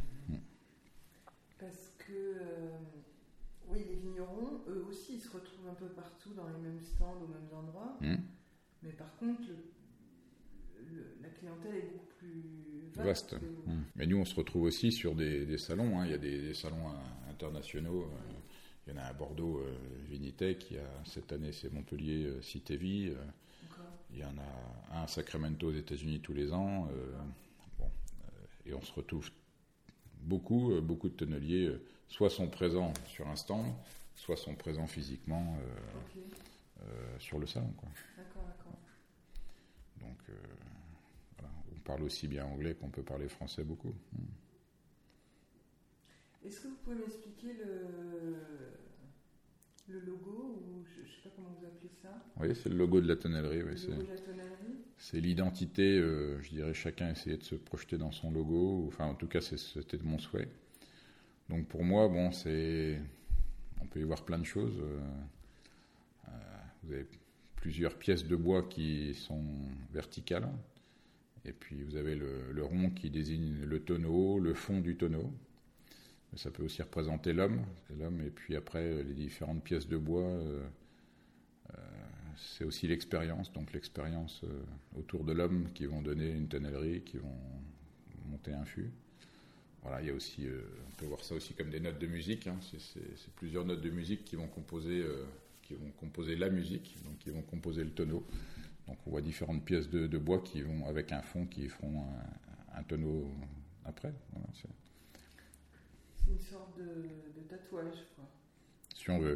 Parce que, oui, les vignerons, eux aussi, ils se retrouvent un peu partout dans les mêmes stands, aux mêmes endroits. Mais par contre, la clientèle est beaucoup plus vaste. Mais nous, on se retrouve aussi sur des salons. Il y a des salons internationaux. Il y en a à Bordeaux, Vinitec. Il y a, cette année, c'est Montpellier, Cité-Vie. Il y en a un à Sacramento aux États-Unis tous les ans. Et on se retrouve beaucoup de tonneliers, soit sont présents sur un stand, soit sont présents physiquement sur le salon. Quoi. D'accord. Donc, voilà, on parle aussi bien anglais qu'on peut parler français beaucoup. Est-ce que vous pouvez m'expliquer le logo, ou je ne sais pas comment vous appelez ça? Oui, c'est le logo de la tonnellerie. Oui, logo de la tonnellerie. C'est l'identité, je dirais, chacun essayait de se projeter dans son logo, enfin en tout cas c'était mon souhait. Donc pour moi, on peut y voir plein de choses. Vous avez plusieurs pièces de bois qui sont verticales, et puis vous avez le rond qui désigne le tonneau, le fond du tonneau. Ça peut aussi représenter l'homme, et puis après les différentes pièces de bois, c'est aussi l'expérience, donc l'expérience autour de l'homme qui vont donner une tonnellerie, qui vont monter un fût. Voilà, il y a aussi, on peut voir ça aussi comme des notes de musique, c'est plusieurs notes de musique qui vont composer la musique, donc qui vont composer le tonneau. Donc on voit différentes pièces de bois qui vont avec un fond qui feront un tonneau après. Voilà, c'est une sorte de tatouage, quoi. Si on veut.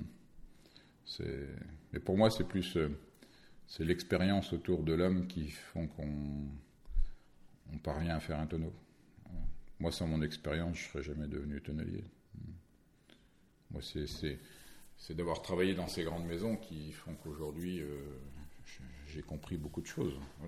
Mais pour moi, c'est plus c'est l'expérience autour de l'homme qui font qu'on parvient à faire un tonneau. Voilà. Moi, sans mon expérience, je ne serais jamais devenu tonnelier. Moi, c'est d'avoir travaillé dans ces grandes maisons qui font qu'aujourd'hui, j'ai compris beaucoup de choses. Voilà,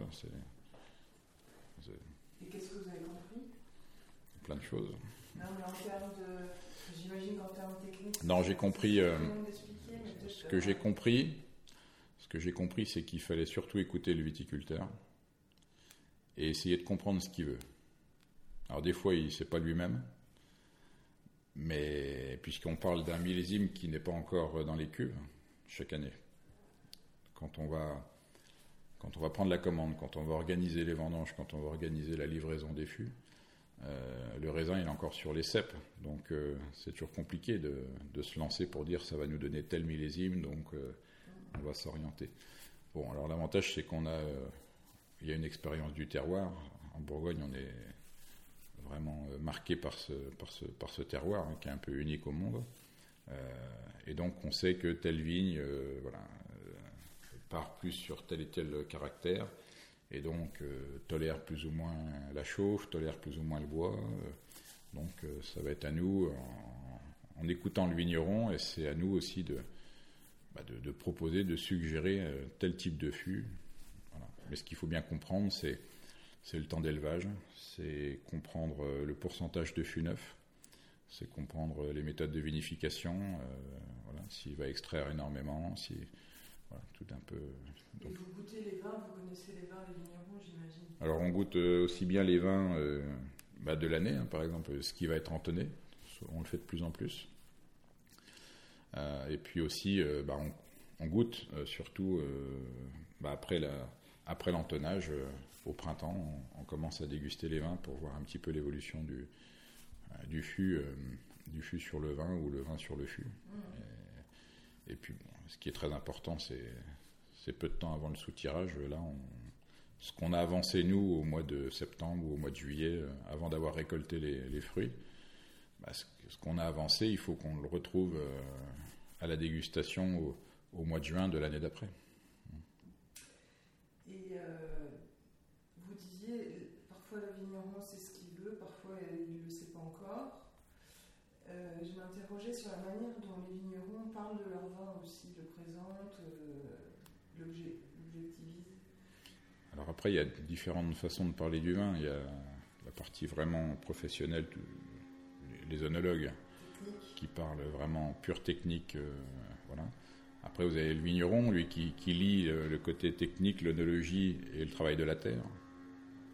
Et qu'est-ce que vous avez compris? Plein de choses. Non, mais en termes de... J'imagine qu'en termes techniques... Non, j'ai compris... Ce que j'ai compris, c'est qu'il fallait surtout écouter le viticulteur et essayer de comprendre ce qu'il veut. Alors des fois, il ne sait pas lui-même, mais puisqu'on parle d'un millésime qui n'est pas encore dans les cuves chaque année, quand on va prendre la commande, quand on va organiser les vendanges, quand on va organiser la livraison des fûts, le raisin il est encore sur les ceps, donc c'est toujours compliqué de se lancer pour dire ça va nous donner tel millésime, donc on va s'orienter. Bon, alors l'avantage c'est il y a une expérience du terroir. En Bourgogne, on est vraiment marqué par ce terroir qui est un peu unique au monde, et donc on sait que telle vigne, part plus sur tel et tel caractère. Et donc tolère plus ou moins la chauffe, tolère plus ou moins le bois. Donc ça va être à nous, en écoutant le vigneron, et c'est à nous aussi de proposer, de suggérer tel type de fût. Voilà. Mais ce qu'il faut bien comprendre, c'est le temps d'élevage, c'est comprendre le pourcentage de fût neuf, c'est comprendre les méthodes de vinification, s'il va extraire énormément, voilà, tout un peu. Donc, et vous goûtez les vins, vous connaissez les vins, les vignerons, j'imagine. Alors on goûte aussi bien les vins de l'année, par exemple, ce qui va être entonné, on le fait de plus en plus. Et puis aussi, on goûte surtout après l'entonnage, au printemps, on commence à déguster les vins pour voir un petit peu l'évolution du fût sur le vin ou le vin sur le fût. Et puis, ce qui est très important, c'est peu de temps avant le soutirage. Là, ce qu'on a avancé, nous, au mois de septembre ou au mois de juillet, avant d'avoir récolté les fruits, ce qu'on a avancé, il faut qu'on le retrouve à la dégustation au mois de juin de l'année d'après. Et vous disiez, parfois le vigneron sait ce qu'il veut, parfois il ne le sait pas encore. Je m'interrogeais sur la manière dont les vignerons parlent de leur vin aussi, le présentent, l'objectivisent. Alors après, il y a différentes façons de parler du vin. Il y a la partie vraiment professionnelle, les œnologues, qui parlent vraiment pure technique. Voilà. Après, vous avez le vigneron, lui, qui lie le côté technique, l'œnologie et le travail de la terre.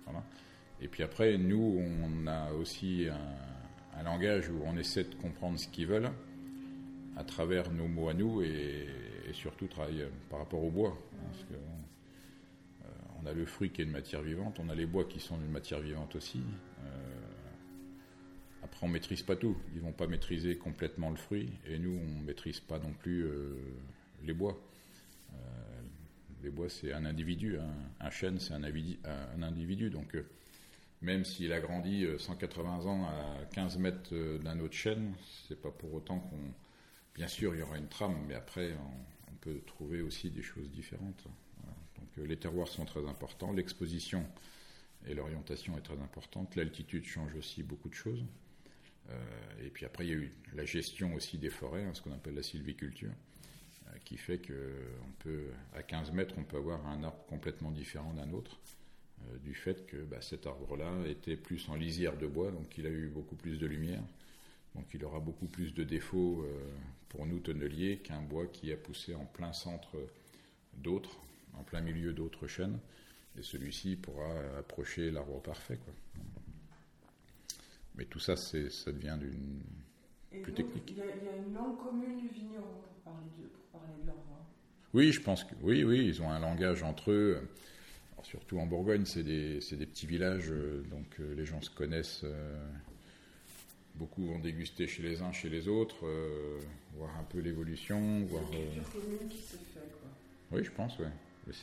Voilà. Et puis après, nous, on a aussi un langage où on essaie de comprendre ce qu'ils veulent à travers nos mots à nous et surtout travailler par rapport au bois. Parce que, on a le fruit qui est une matière vivante, on a les bois qui sont une matière vivante aussi. Après, on ne maîtrise pas tout. Ils ne vont pas maîtriser complètement le fruit et nous, on ne maîtrise pas non plus les bois. Les bois, c'est un individu. Un chêne, c'est un individu. Donc, même s'il a grandi 180 ans à 15 mètres d'un autre chêne, c'est pas pour autant qu'on... Bien sûr, il y aura une trame, mais après, on peut trouver aussi des choses différentes. Voilà. Donc, les terroirs sont très importants. L'exposition et l'orientation est très importante. L'altitude change aussi beaucoup de choses. Et puis après, il y a eu la gestion aussi des forêts, ce qu'on appelle la sylviculture, qui fait qu'à 15 mètres, on peut avoir un arbre complètement différent d'un autre, du fait que cet arbre-là était plus en lisière de bois, donc il a eu beaucoup plus de lumière, donc il aura beaucoup plus de défauts pour nous tonneliers qu'un bois qui a poussé en plein centre d'autres, en plein milieu d'autres chênes, et celui-ci pourra approcher l'arbre parfait, quoi. Mais tout ça, ça devient plus technique. Il y a une langue commune du vigneron pour parler de leur vin. Oui, je pense que oui, ils ont un langage entre eux. Alors, surtout en Bourgogne, c'est des petits villages, donc les gens se connaissent. Beaucoup vont déguster chez les uns, chez les autres, voir un peu l'évolution. C'est une culture commune qui se fait, quoi. Oui, je pense, oui.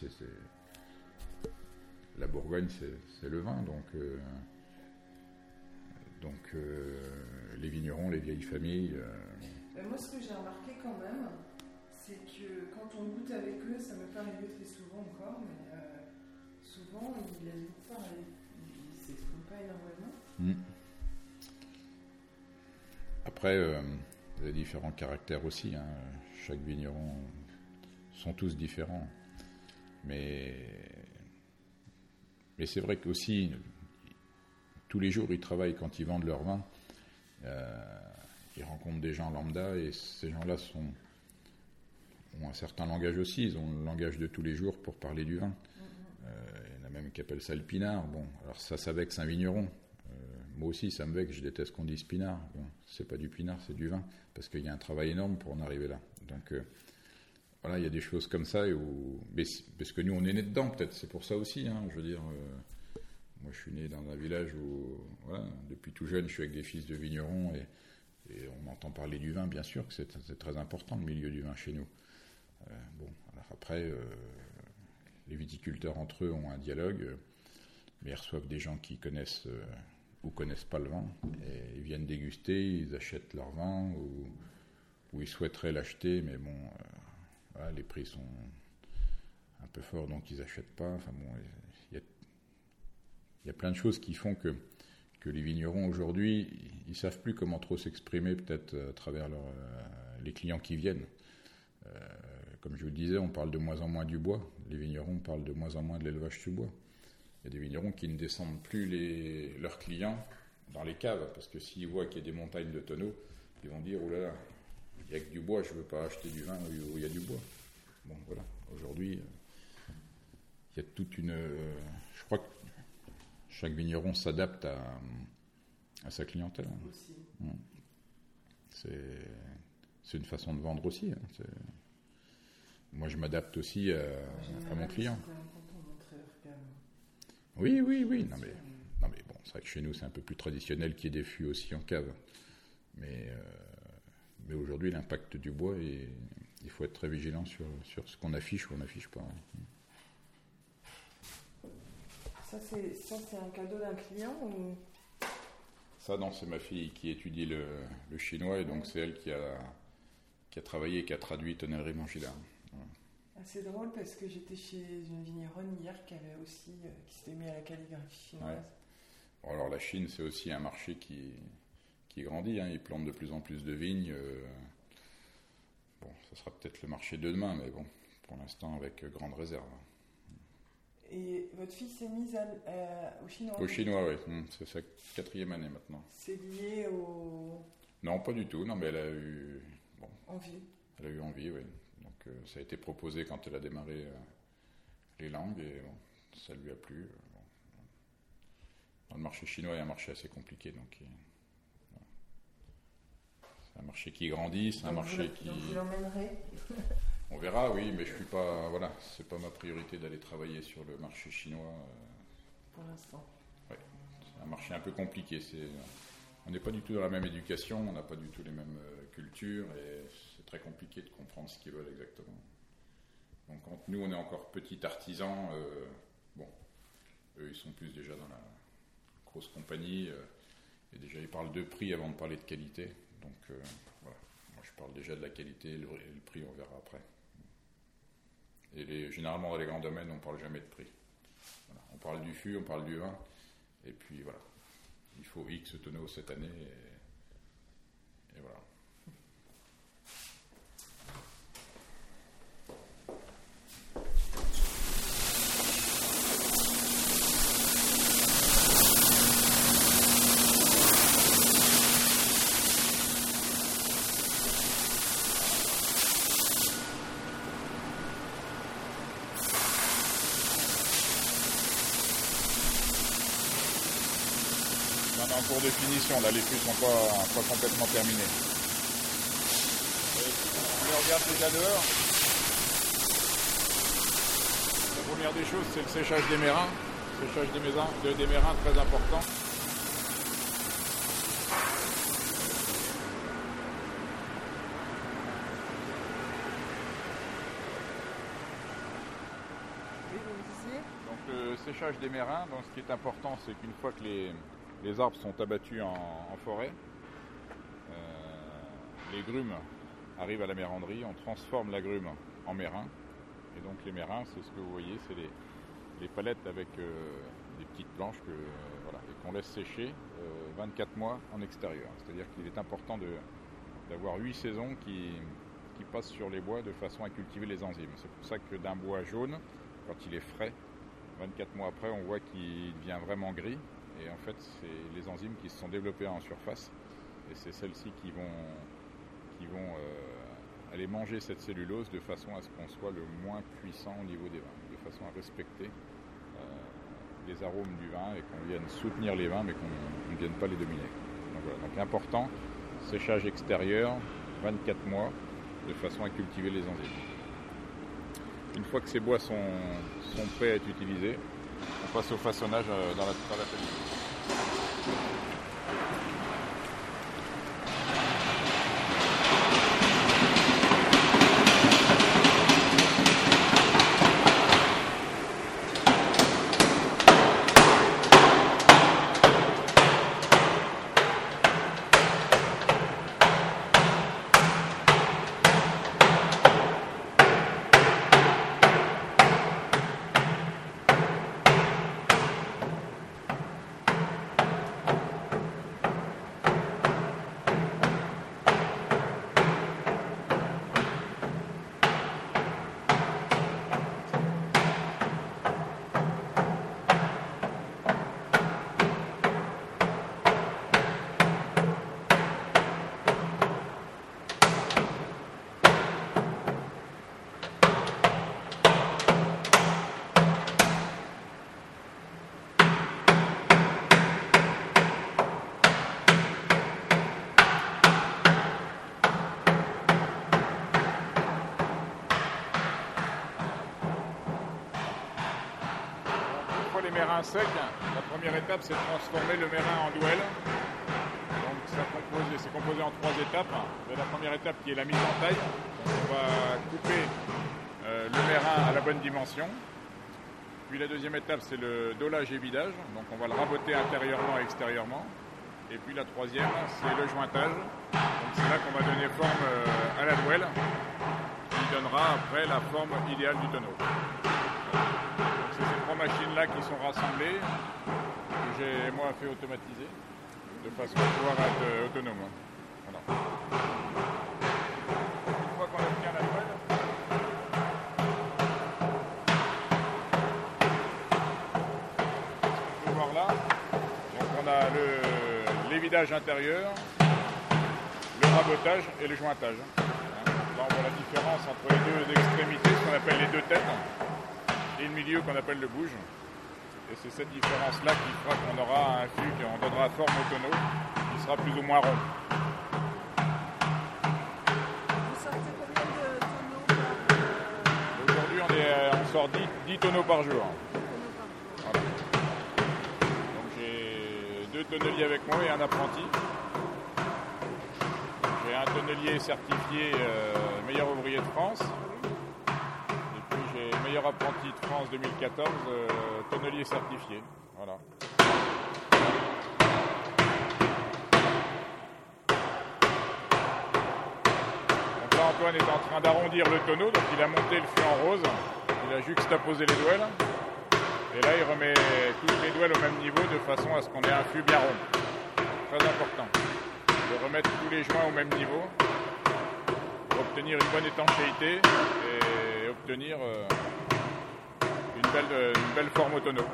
La Bourgogne, c'est le vin, donc les vignerons, les vieilles familles. Moi, ce que j'ai remarqué quand même, c'est que quand on goûte avec eux, ça me peut arriver très souvent encore, mais souvent ils laissent beaucoup parler. Ils ne s'expriment pas énormément. Après, il y a différents caractères aussi. Chaque vigneron sont tous différents. Mais c'est vrai qu'aussi, tous les jours, ils travaillent quand ils vendent leur vin. Ils rencontrent des gens lambda et ces gens-là ont un certain langage aussi. Ils ont le langage de tous les jours pour parler du vin. Il y en a même qui appellent ça le pinard. Bon, alors ça vexe un vigneron. Moi aussi, ça me vexe. Je déteste qu'on dise pinard. Bon, c'est pas du pinard, c'est du vin. Parce qu'il y a un travail énorme pour en arriver là. Donc, voilà, il y a des choses comme ça. Parce que nous, on est nés dedans, peut-être. C'est pour ça aussi. Je veux dire... Moi, je suis né dans un village où, voilà, depuis tout jeune, je suis avec des fils de vignerons et on entend parler du vin, bien sûr, que c'est très important, le milieu du vin chez nous. Alors après, les viticulteurs entre eux ont un dialogue, mais ils reçoivent des gens qui connaissent ou connaissent pas le vin et ils viennent déguster, ils achètent leur vin ou ils souhaiteraient l'acheter, mais bon, voilà, les prix sont un peu forts, donc ils achètent pas. Enfin bon, il y a plein de choses qui font que les vignerons aujourd'hui, ils savent plus comment trop s'exprimer peut-être à travers les clients qui viennent. Comme je vous le disais, on parle de moins en moins du bois. Les vignerons parlent de moins en moins de l'élevage sous bois. Il y a des vignerons qui ne descendent plus leurs clients dans les caves parce que s'ils voient qu'il y a des montagnes de tonneaux, ils vont dire « Oh là là, il n'y a que du bois, je ne veux pas acheter du vin où il y a du bois ». Bon, voilà. Aujourd'hui, il y a toute une... je crois que chaque vigneron s'adapte à sa clientèle. Aussi. C'est une façon de vendre aussi. Moi, je m'adapte aussi à mon client. Oui. Non, mais bon, c'est vrai que chez nous, c'est un peu plus traditionnel qu'il y ait des fûts aussi en cave. Mais aujourd'hui, l'impact du bois, il faut être très vigilant sur ce qu'on affiche ou on n'affiche pas. Ça, c'est un cadeau d'un client ou... Ça, non, c'est ma fille qui étudie le chinois et donc c'est elle qui a travaillé et qui a traduit Tonnellerie Blanchidard. Voilà. C'est drôle parce que j'étais chez une vigneronne hier qui s'était mis à la calligraphie chinoise. Ouais. Bon, alors la Chine, c'est aussi un marché qui grandit. Ils plantent de plus en plus de vignes. Bon, ça sera peut-être le marché de demain, mais bon, pour l'instant, avec grande réserve. Et votre fille s'est mise au chinois? Au chinois, oui. C'est sa 4e année maintenant. C'est lié au... Non, pas du tout. Non, mais elle a eu... envie. Elle a eu envie, oui. Donc ça a été proposé quand elle a démarré les langues et bon, ça lui a plu. Dans le marché chinois, il y a un marché assez compliqué. Donc, c'est un marché qui grandit, c'est un marché qui... Donc vous l'emmènerez. On verra, oui, mais je suis pas... Voilà, c'est pas ma priorité d'aller travailler sur le marché chinois. Pour l'instant. Oui, c'est un marché un peu compliqué. On n'est pas du tout dans la même éducation, on n'a pas du tout les mêmes cultures, et c'est très compliqué de comprendre ce qu'ils veulent exactement. Donc quand nous, on est encore petits artisans, bon, eux, ils sont plus déjà dans la grosse compagnie, et déjà, ils parlent de prix avant de parler de qualité. Donc voilà, moi, je parle déjà de la qualité, le prix, on verra après. Et généralement, dans les grands domaines, on ne parle jamais de prix. Voilà, on parle du fût, on parle du vin, et puis voilà. Il faut X tonneaux cette année, et voilà. En cours de finition, là les fûts sont pas complètement terminés. On regarde déjà dehors. La première des choses, c'est le séchage des mérins. Séchage des mérins très important. Donc le séchage des mérins, donc ce qui est important, c'est qu'une fois que les arbres sont abattus en forêt, les grumes arrivent à la méranderie, on transforme la grume en mérin. Et donc les mérins, c'est ce que vous voyez, c'est les palettes avec des petites planches et qu'on laisse sécher 24 mois en extérieur. C'est-à-dire qu'il est important d'avoir 8 saisons qui passent sur les bois de façon à cultiver les enzymes. C'est pour ça que d'un bois jaune, quand il est frais, 24 mois après, on voit qu'il devient vraiment gris. Et en fait, c'est les enzymes qui se sont développées en surface. Et c'est celles-ci qui vont aller manger cette cellulose de façon à ce qu'on soit le moins puissant au niveau des vins, de façon à respecter les arômes du vin et qu'on vienne soutenir les vins, mais qu'on ne vienne pas les dominer. Donc voilà, donc important, séchage extérieur, 24 mois, de façon à cultiver les enzymes. Une fois que ces bois sont prêts à être utilisés, on passe au façonnage dans l'atelier. Les mérins secs, la première étape c'est de transformer le mérin en douelle. Donc c'est composé en 3 étapes. La première étape qui est la mise en taille. Donc, on va couper le mérin à la bonne dimension. Puis la deuxième étape c'est le dolage et vidage. Donc on va le raboter intérieurement et extérieurement. Et puis la troisième c'est le jointage. Donc c'est là qu'on va donner forme à la douelle qui donnera après la forme idéale du tonneau. C'est ces 3 machines-là qui sont rassemblées, que j'ai moi fait automatiser, de façon à pouvoir être autonome. Voilà. Une fois qu'on obtient la douelle, on peut voir là, donc on a les vidages intérieurs, le rabotage et le jointage. Là on voit la différence entre les deux extrémités, ce qu'on appelle les deux têtes. Et le milieu qu'on appelle le bouge. Et c'est cette différence-là qui fera qu'on aura un fût qu'on donnera forme au tonneau, qui sera plus ou moins rond. Vous sortez combien de tonneaux par Aujourd'hui, on sort 10 tonneaux par jour. Voilà. Donc j'ai 2 tonneliers avec moi et un apprenti. J'ai un tonnelier certifié meilleur ouvrier de France. Et puis j'ai meilleur apprenti de France 2014, tonnelier certifié. Voilà. Donc là, Antoine est en train d'arrondir le tonneau, donc il a monté le fût en rose, il a juxtaposé les douelles. Et là, il remet toutes les douelles au même niveau de façon à ce qu'on ait un fût bien rond. Très important. De remettre tous les joints au même niveau pour obtenir une bonne étanchéité et obtenir une belle forme au tonneau.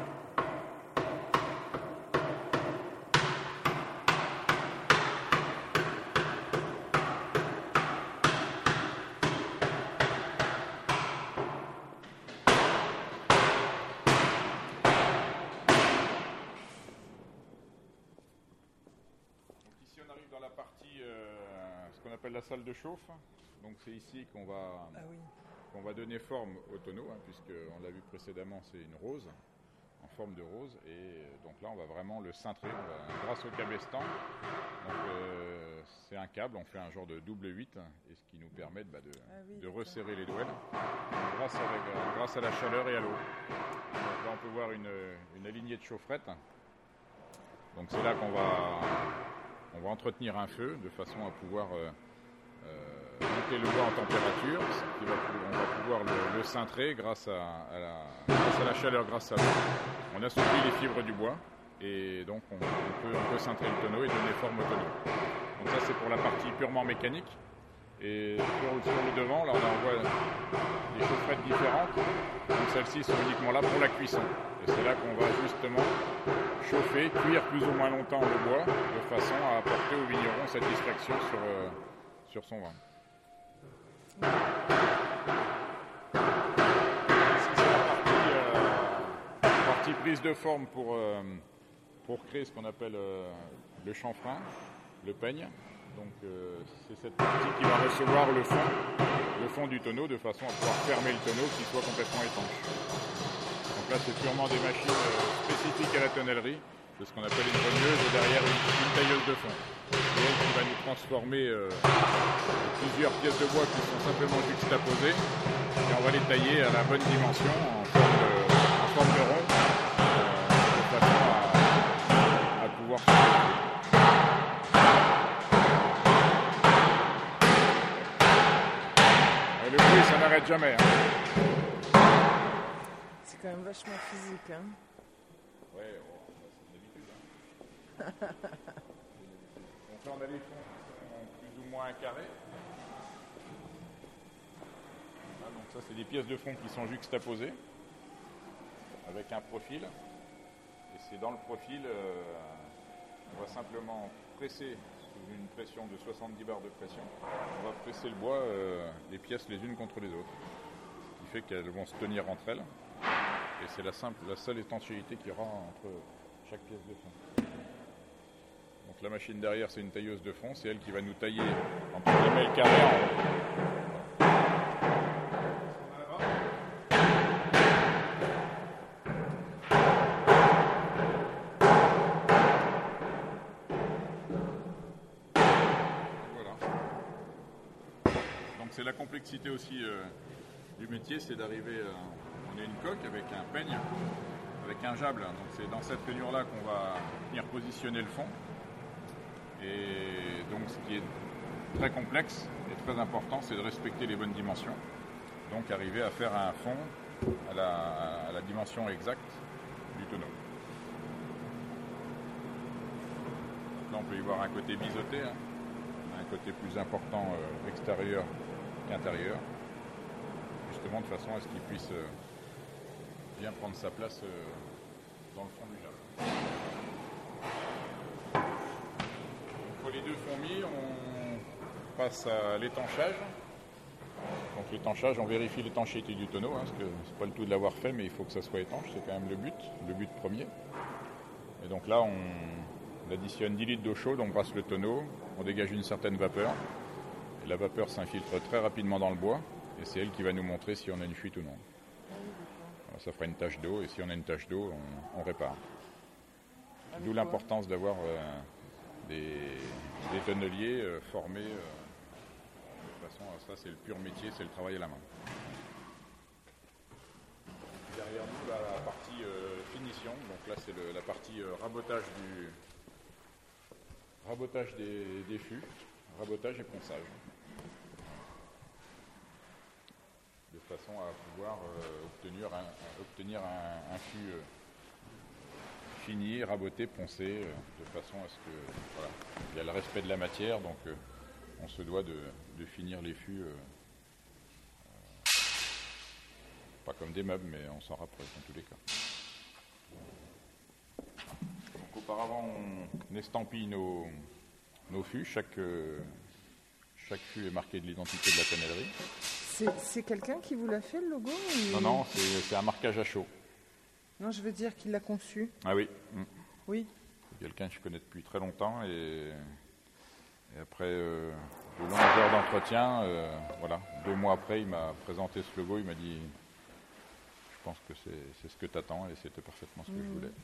Dans la partie, ce qu'on appelle la salle de chauffe. Donc c'est ici qu'on va donner forme au tonneau, hein, puisqu'on l'a vu précédemment, c'est une rose, en forme de rose. Et donc là, on va vraiment le cintrer grâce au cabestan. Donc c'est un câble, on fait un genre de double 8, et ce qui nous permet de resserrer les douelles grâce à la chaleur et à l'eau. Donc là, on peut voir une alignée de chaufferettes. Donc c'est là qu'on va entretenir un feu de façon à pouvoir monter le bois en température. On va pouvoir le cintrer grâce à la chaleur, grâce à l'eau. On assouplit les fibres du bois et donc on peut cintrer le tonneau et donner forme au tonneau. Donc ça, c'est pour la partie purement mécanique. Et sur le devant, là, on voit des chaufferettes différentes. Donc celles-ci sont uniquement là pour la cuisson. Et c'est là qu'on va justement chauffer, cuire plus ou moins longtemps le bois, de façon à apporter au vigneron satisfaction sur son vin. C'est la partie prise de forme pour créer ce qu'on appelle le chanfrein, le peigne. Donc c'est cette partie qui va recevoir le fond du tonneau de façon à pouvoir fermer le tonneau qui soit complètement étanche. Donc là, c'est purement des machines spécifiques à la tonnellerie, de ce qu'on appelle une pogneuse et derrière une tailleuse de fond. Et elle qui va nous transformer plusieurs pièces de bois qui sont simplement juxtaposées et on va les tailler à la bonne dimension en forme de rond de façon à pouvoir et le bruit, ça n'arrête jamais. Hein. C'est quand même vachement physique. Hein. Ouais, c'est d'habitude. Hein. Donc là, on a les fonds plus ou moins un carré. Là, donc ça, c'est des pièces de fond qui sont juxtaposées avec un profil. Et c'est dans le profil, on va simplement presser sous une pression de 70 bars de pression. On va presser le bois, les pièces les unes contre les autres. Ce qui fait qu'elles vont se tenir entre elles. Et c'est la seule étanchéité qu'il y aura entre chaque pièce de fond. Donc la machine derrière, c'est une tailleuse de fond, c'est elle qui va nous tailler entre guillemets le carré en haut. Voilà. Donc c'est la complexité aussi du métier, c'est d'arriver on a une coque avec un peigne, avec un jable. Donc c'est dans cette rainure-là qu'on va venir positionner le fond. Et donc ce qui est très complexe et très important, c'est de respecter les bonnes dimensions. Donc arriver à faire un fond à la dimension exacte du tonneau. Donc là on peut y voir un côté biseauté, hein, un côté plus important extérieur qu'intérieur, justement de façon à ce qu'il puisse bien prendre sa place dans le fond du jable. Une fois les deux fonds mis, on passe à l'étanchage. Donc Donc l'étanchage, on vérifie l'étanchéité du tonneau, parce que c'est pas le tout de l'avoir fait, mais il faut que ça soit étanche, c'est quand même le but premier. Et donc là, on additionne 10 litres d'eau chaude, on brasse le tonneau, on dégage une certaine vapeur. Et la vapeur s'infiltre très rapidement dans le bois, et c'est elle qui va nous montrer si on a une fuite ou non. Alors, ça fera une tache d'eau, et si on a une tache d'eau, on répare. D'où l'importance d'avoir des tonneliers formés. De toute façon, ça c'est le pur métier, c'est le travail à la main. Derrière nous, là, la partie finition, donc là c'est la partie rabotage des fûts, rabotage et ponçage. De façon à pouvoir obtenir un fût fini, raboté, poncé, de façon à ce que voilà, il y a le respect de la matière, donc on se doit de finir les fûts, pas comme des meubles, mais on s'en rapproche dans tous les cas. Donc, auparavant, on estampille nos fûts. Chaque fût est marqué de l'identité de la tonnellerie. C'est quelqu'un qui vous l'a fait, le logo ou... Non, c'est un marquage à chaud. Non, je veux dire qu'il l'a conçu. Ah oui. Oui. C'est quelqu'un que je connais depuis très longtemps et après de longues heures d'entretien, voilà, 2 mois après, il m'a présenté ce logo, il m'a dit je pense que c'est ce que tu attends, et c'était parfaitement ce que je voulais.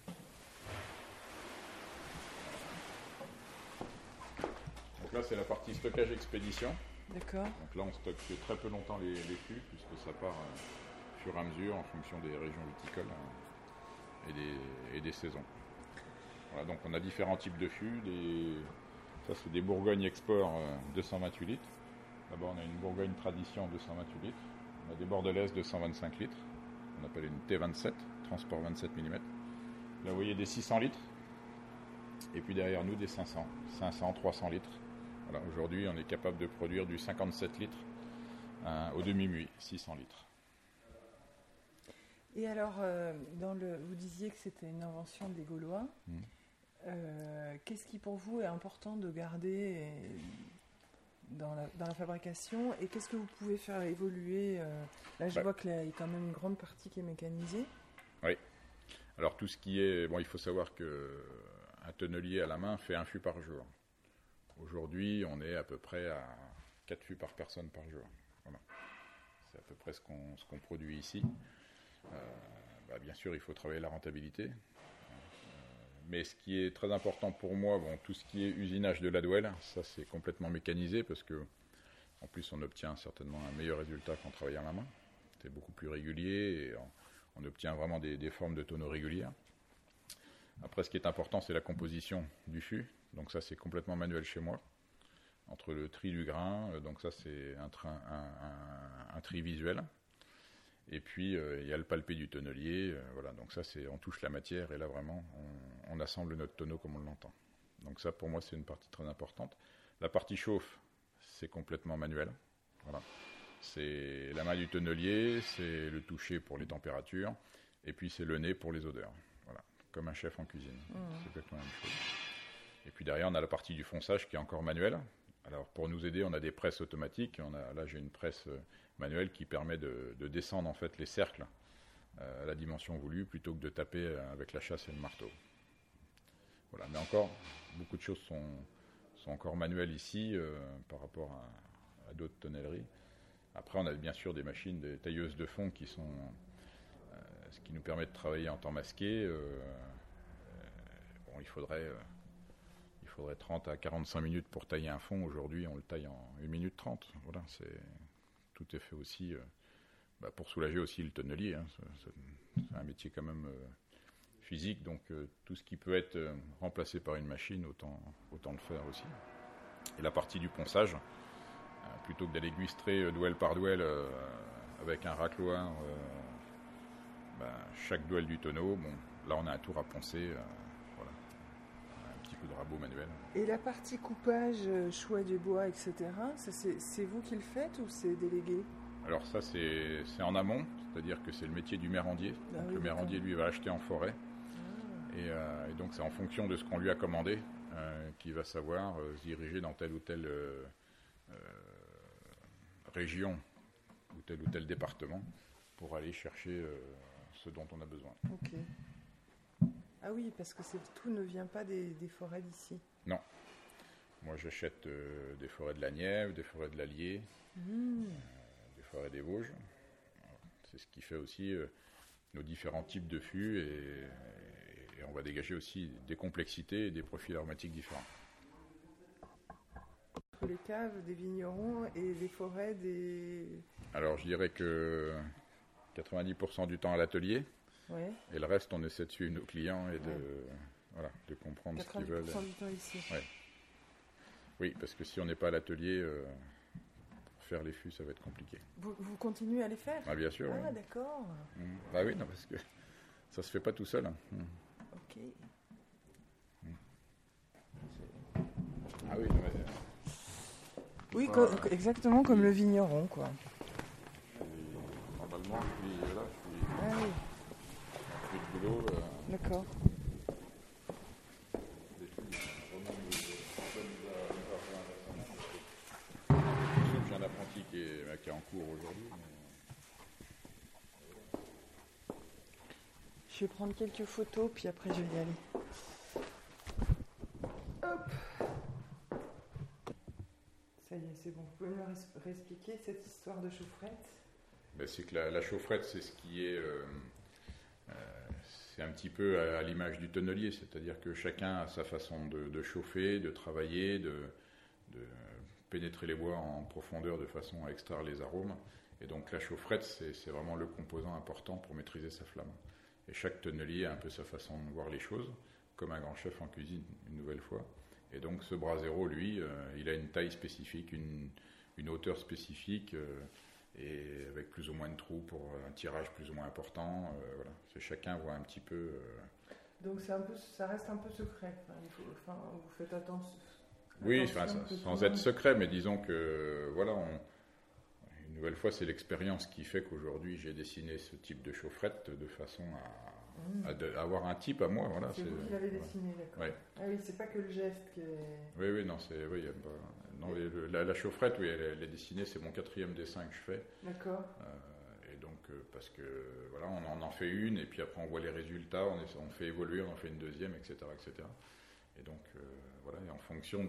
Donc là, c'est la partie stockage expédition. D'accord. Donc là, on stocke très peu longtemps les fûts, puisque ça part au fur et à mesure en fonction des régions viticoles et des saisons. Voilà, donc on a différents types de fûts. Ça, c'est des Bourgogne Export 228 litres. D'abord, on a une Bourgogne Tradition 228 litres. On a des Bordelaises 225 litres. On appelle une T27, transport 27 mm. Là, vous voyez des 600 litres. Et puis derrière nous, des 500, 300 litres. Voilà, aujourd'hui, on est capable de produire du 57 litres au demi-muit, 600 litres. Et alors, vous disiez que c'était une invention des Gaulois. Qu'est-ce qui, pour vous, est important de garder dans la fabrication, et qu'est-ce que vous pouvez faire évoluer Là, je vois qu'il y a quand même une grande partie qui est mécanisée. Oui. Alors, tout ce qui est... Bon, il faut savoir qu'un tonnelier à la main fait un fût par jour. Aujourd'hui, on est à peu près à 4 fûts par personne par jour. Voilà. C'est à peu près ce qu'on produit ici. Bien sûr, il faut travailler la rentabilité. Mais ce qui est très important pour moi, tout ce qui est usinage de la douelle, ça c'est complètement mécanisé, parce que en plus on obtient certainement un meilleur résultat qu'en travaillant à la main. C'est beaucoup plus régulier et on obtient vraiment des formes de tonneaux régulières. Après, ce qui est important, c'est la composition du fût. Donc ça, c'est complètement manuel chez moi. Entre le tri du grain, donc ça c'est un tri visuel. Et puis il y a le palpé du tonnelier. Voilà, donc ça on touche la matière, et là vraiment on assemble notre tonneau comme on l'entend. Donc ça, pour moi, c'est une partie très importante. La partie chauffe, c'est complètement manuel. Voilà. C'est la main du tonnelier, c'est le toucher pour les températures, et puis c'est le nez pour les odeurs. Voilà, comme un chef en cuisine. C'est exactement la même chose. Et puis derrière, on a la partie du fonçage qui est encore manuelle. Alors pour nous aider, on a des presses automatiques. Là, j'ai une presse manuelle qui permet de descendre en fait les cercles à la dimension voulue, plutôt que de taper avec la chasse et le marteau. Voilà, mais encore, beaucoup de choses sont encore manuelles ici par rapport à d'autres tonnelleries. Après, on a bien sûr des machines, des tailleuses de fond qui sont ce qui nous permet de travailler en temps masqué. Il faudrait 30 à 45 minutes pour tailler un fond. Aujourd'hui, on le taille en 1 minute 30. Voilà, tout est fait aussi pour soulager aussi le tonnelier. C'est un métier quand même physique, donc tout ce qui peut être remplacé par une machine, autant le faire aussi. Et la partie du ponçage, plutôt que d'aller guistrer douelle par douelle avec un racloir chaque douelle du tonneau, là on a un tour à poncer, voilà, un petit coup de rabot manuel. Et la partie coupage, choix du bois, etc., ça, c'est vous qui le faites ou c'est délégué? Alors ça c'est en amont, c'est-à-dire que c'est le métier du mérandier. Donc le mérandier, lui, va acheter en forêt. Et donc c'est en fonction de ce qu'on lui a commandé qu'il va savoir se diriger dans telle ou telle région ou tel département pour aller chercher ce dont on a besoin. Ok. Ah oui, parce que tout ne vient pas des forêts d'ici. Non. Moi, j'achète des forêts de la Nièvre, des forêts de l'Allier, des forêts des Vosges. C'est ce qui fait aussi nos différents types de fûts et on va dégager aussi des complexités et des profils aromatiques différents. Entre les caves des vignerons et les forêts des... Alors, je dirais que 90% du temps à l'atelier. Ouais. Et le reste, on essaie de suivre nos clients et de comprendre ce qu'ils veulent. 90% du temps ici. Ouais. Oui, parce que si on n'est pas à l'atelier, pour faire les fûts, ça va être compliqué. Vous continuez à les faire ? Ah, bien sûr. Ah, oui. d'accord. Bah oui, non, parce que ça se fait pas tout seul. Hein. Ok. Ah oui, non, mais... Oui, exactement comme le vigneron, quoi. Normalement, Ah oui. je fais de boulot. D'accord. J'ai un apprenti qui est en cours aujourd'hui. Je vais prendre quelques photos, puis après je vais y aller. Hop. Ça y est, c'est bon. Vous pouvez me réexpliquer cette histoire de chaufferette ? Ben, c'est que la chaufferette, c'est ce qui est... c'est un petit peu à l'image du tonnelier, c'est-à-dire que chacun a sa façon de chauffer, de travailler, de pénétrer les bois en profondeur de façon à extraire les arômes. Et donc la chaufferette, c'est vraiment le composant important pour maîtriser sa flamme. Et chaque tonnelier a un peu sa façon de voir les choses, comme un grand chef en cuisine, une nouvelle fois. Et donc ce brasero, lui, il a une taille spécifique, une hauteur spécifique, et avec plus ou moins de trous pour un tirage plus ou moins important. Voilà. Chacun voit un petit peu... Donc ça reste un peu secret. Vous faites attention. Oui, sans être secret, mais disons que voilà, une nouvelle fois, c'est l'expérience qui fait qu'aujourd'hui j'ai dessiné ce type de chaufferette de façon à avoir un type à moi. Voilà, c'est vous qui l'avez dessiné, d'accord. Ouais. Ah oui, c'est pas que le geste qui est... Oui, non, la chaufferette, oui, elle est dessinée, c'est mon 4e dessin que je fais. D'accord. Et donc, parce que voilà, on en fait une, et puis après on voit les résultats, on fait évoluer, on en fait une deuxième, etc. etc. Et donc, voilà, et en fonction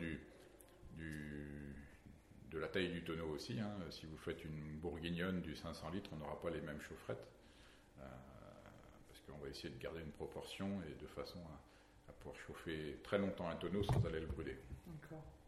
de la taille du tonneau aussi, hein, si vous faites une bourguignonne du 500 litres, on n'aura pas les mêmes chaufferettes, parce qu'on va essayer de garder une proportion et de façon à pouvoir chauffer très longtemps un tonneau sans aller le brûler. D'accord.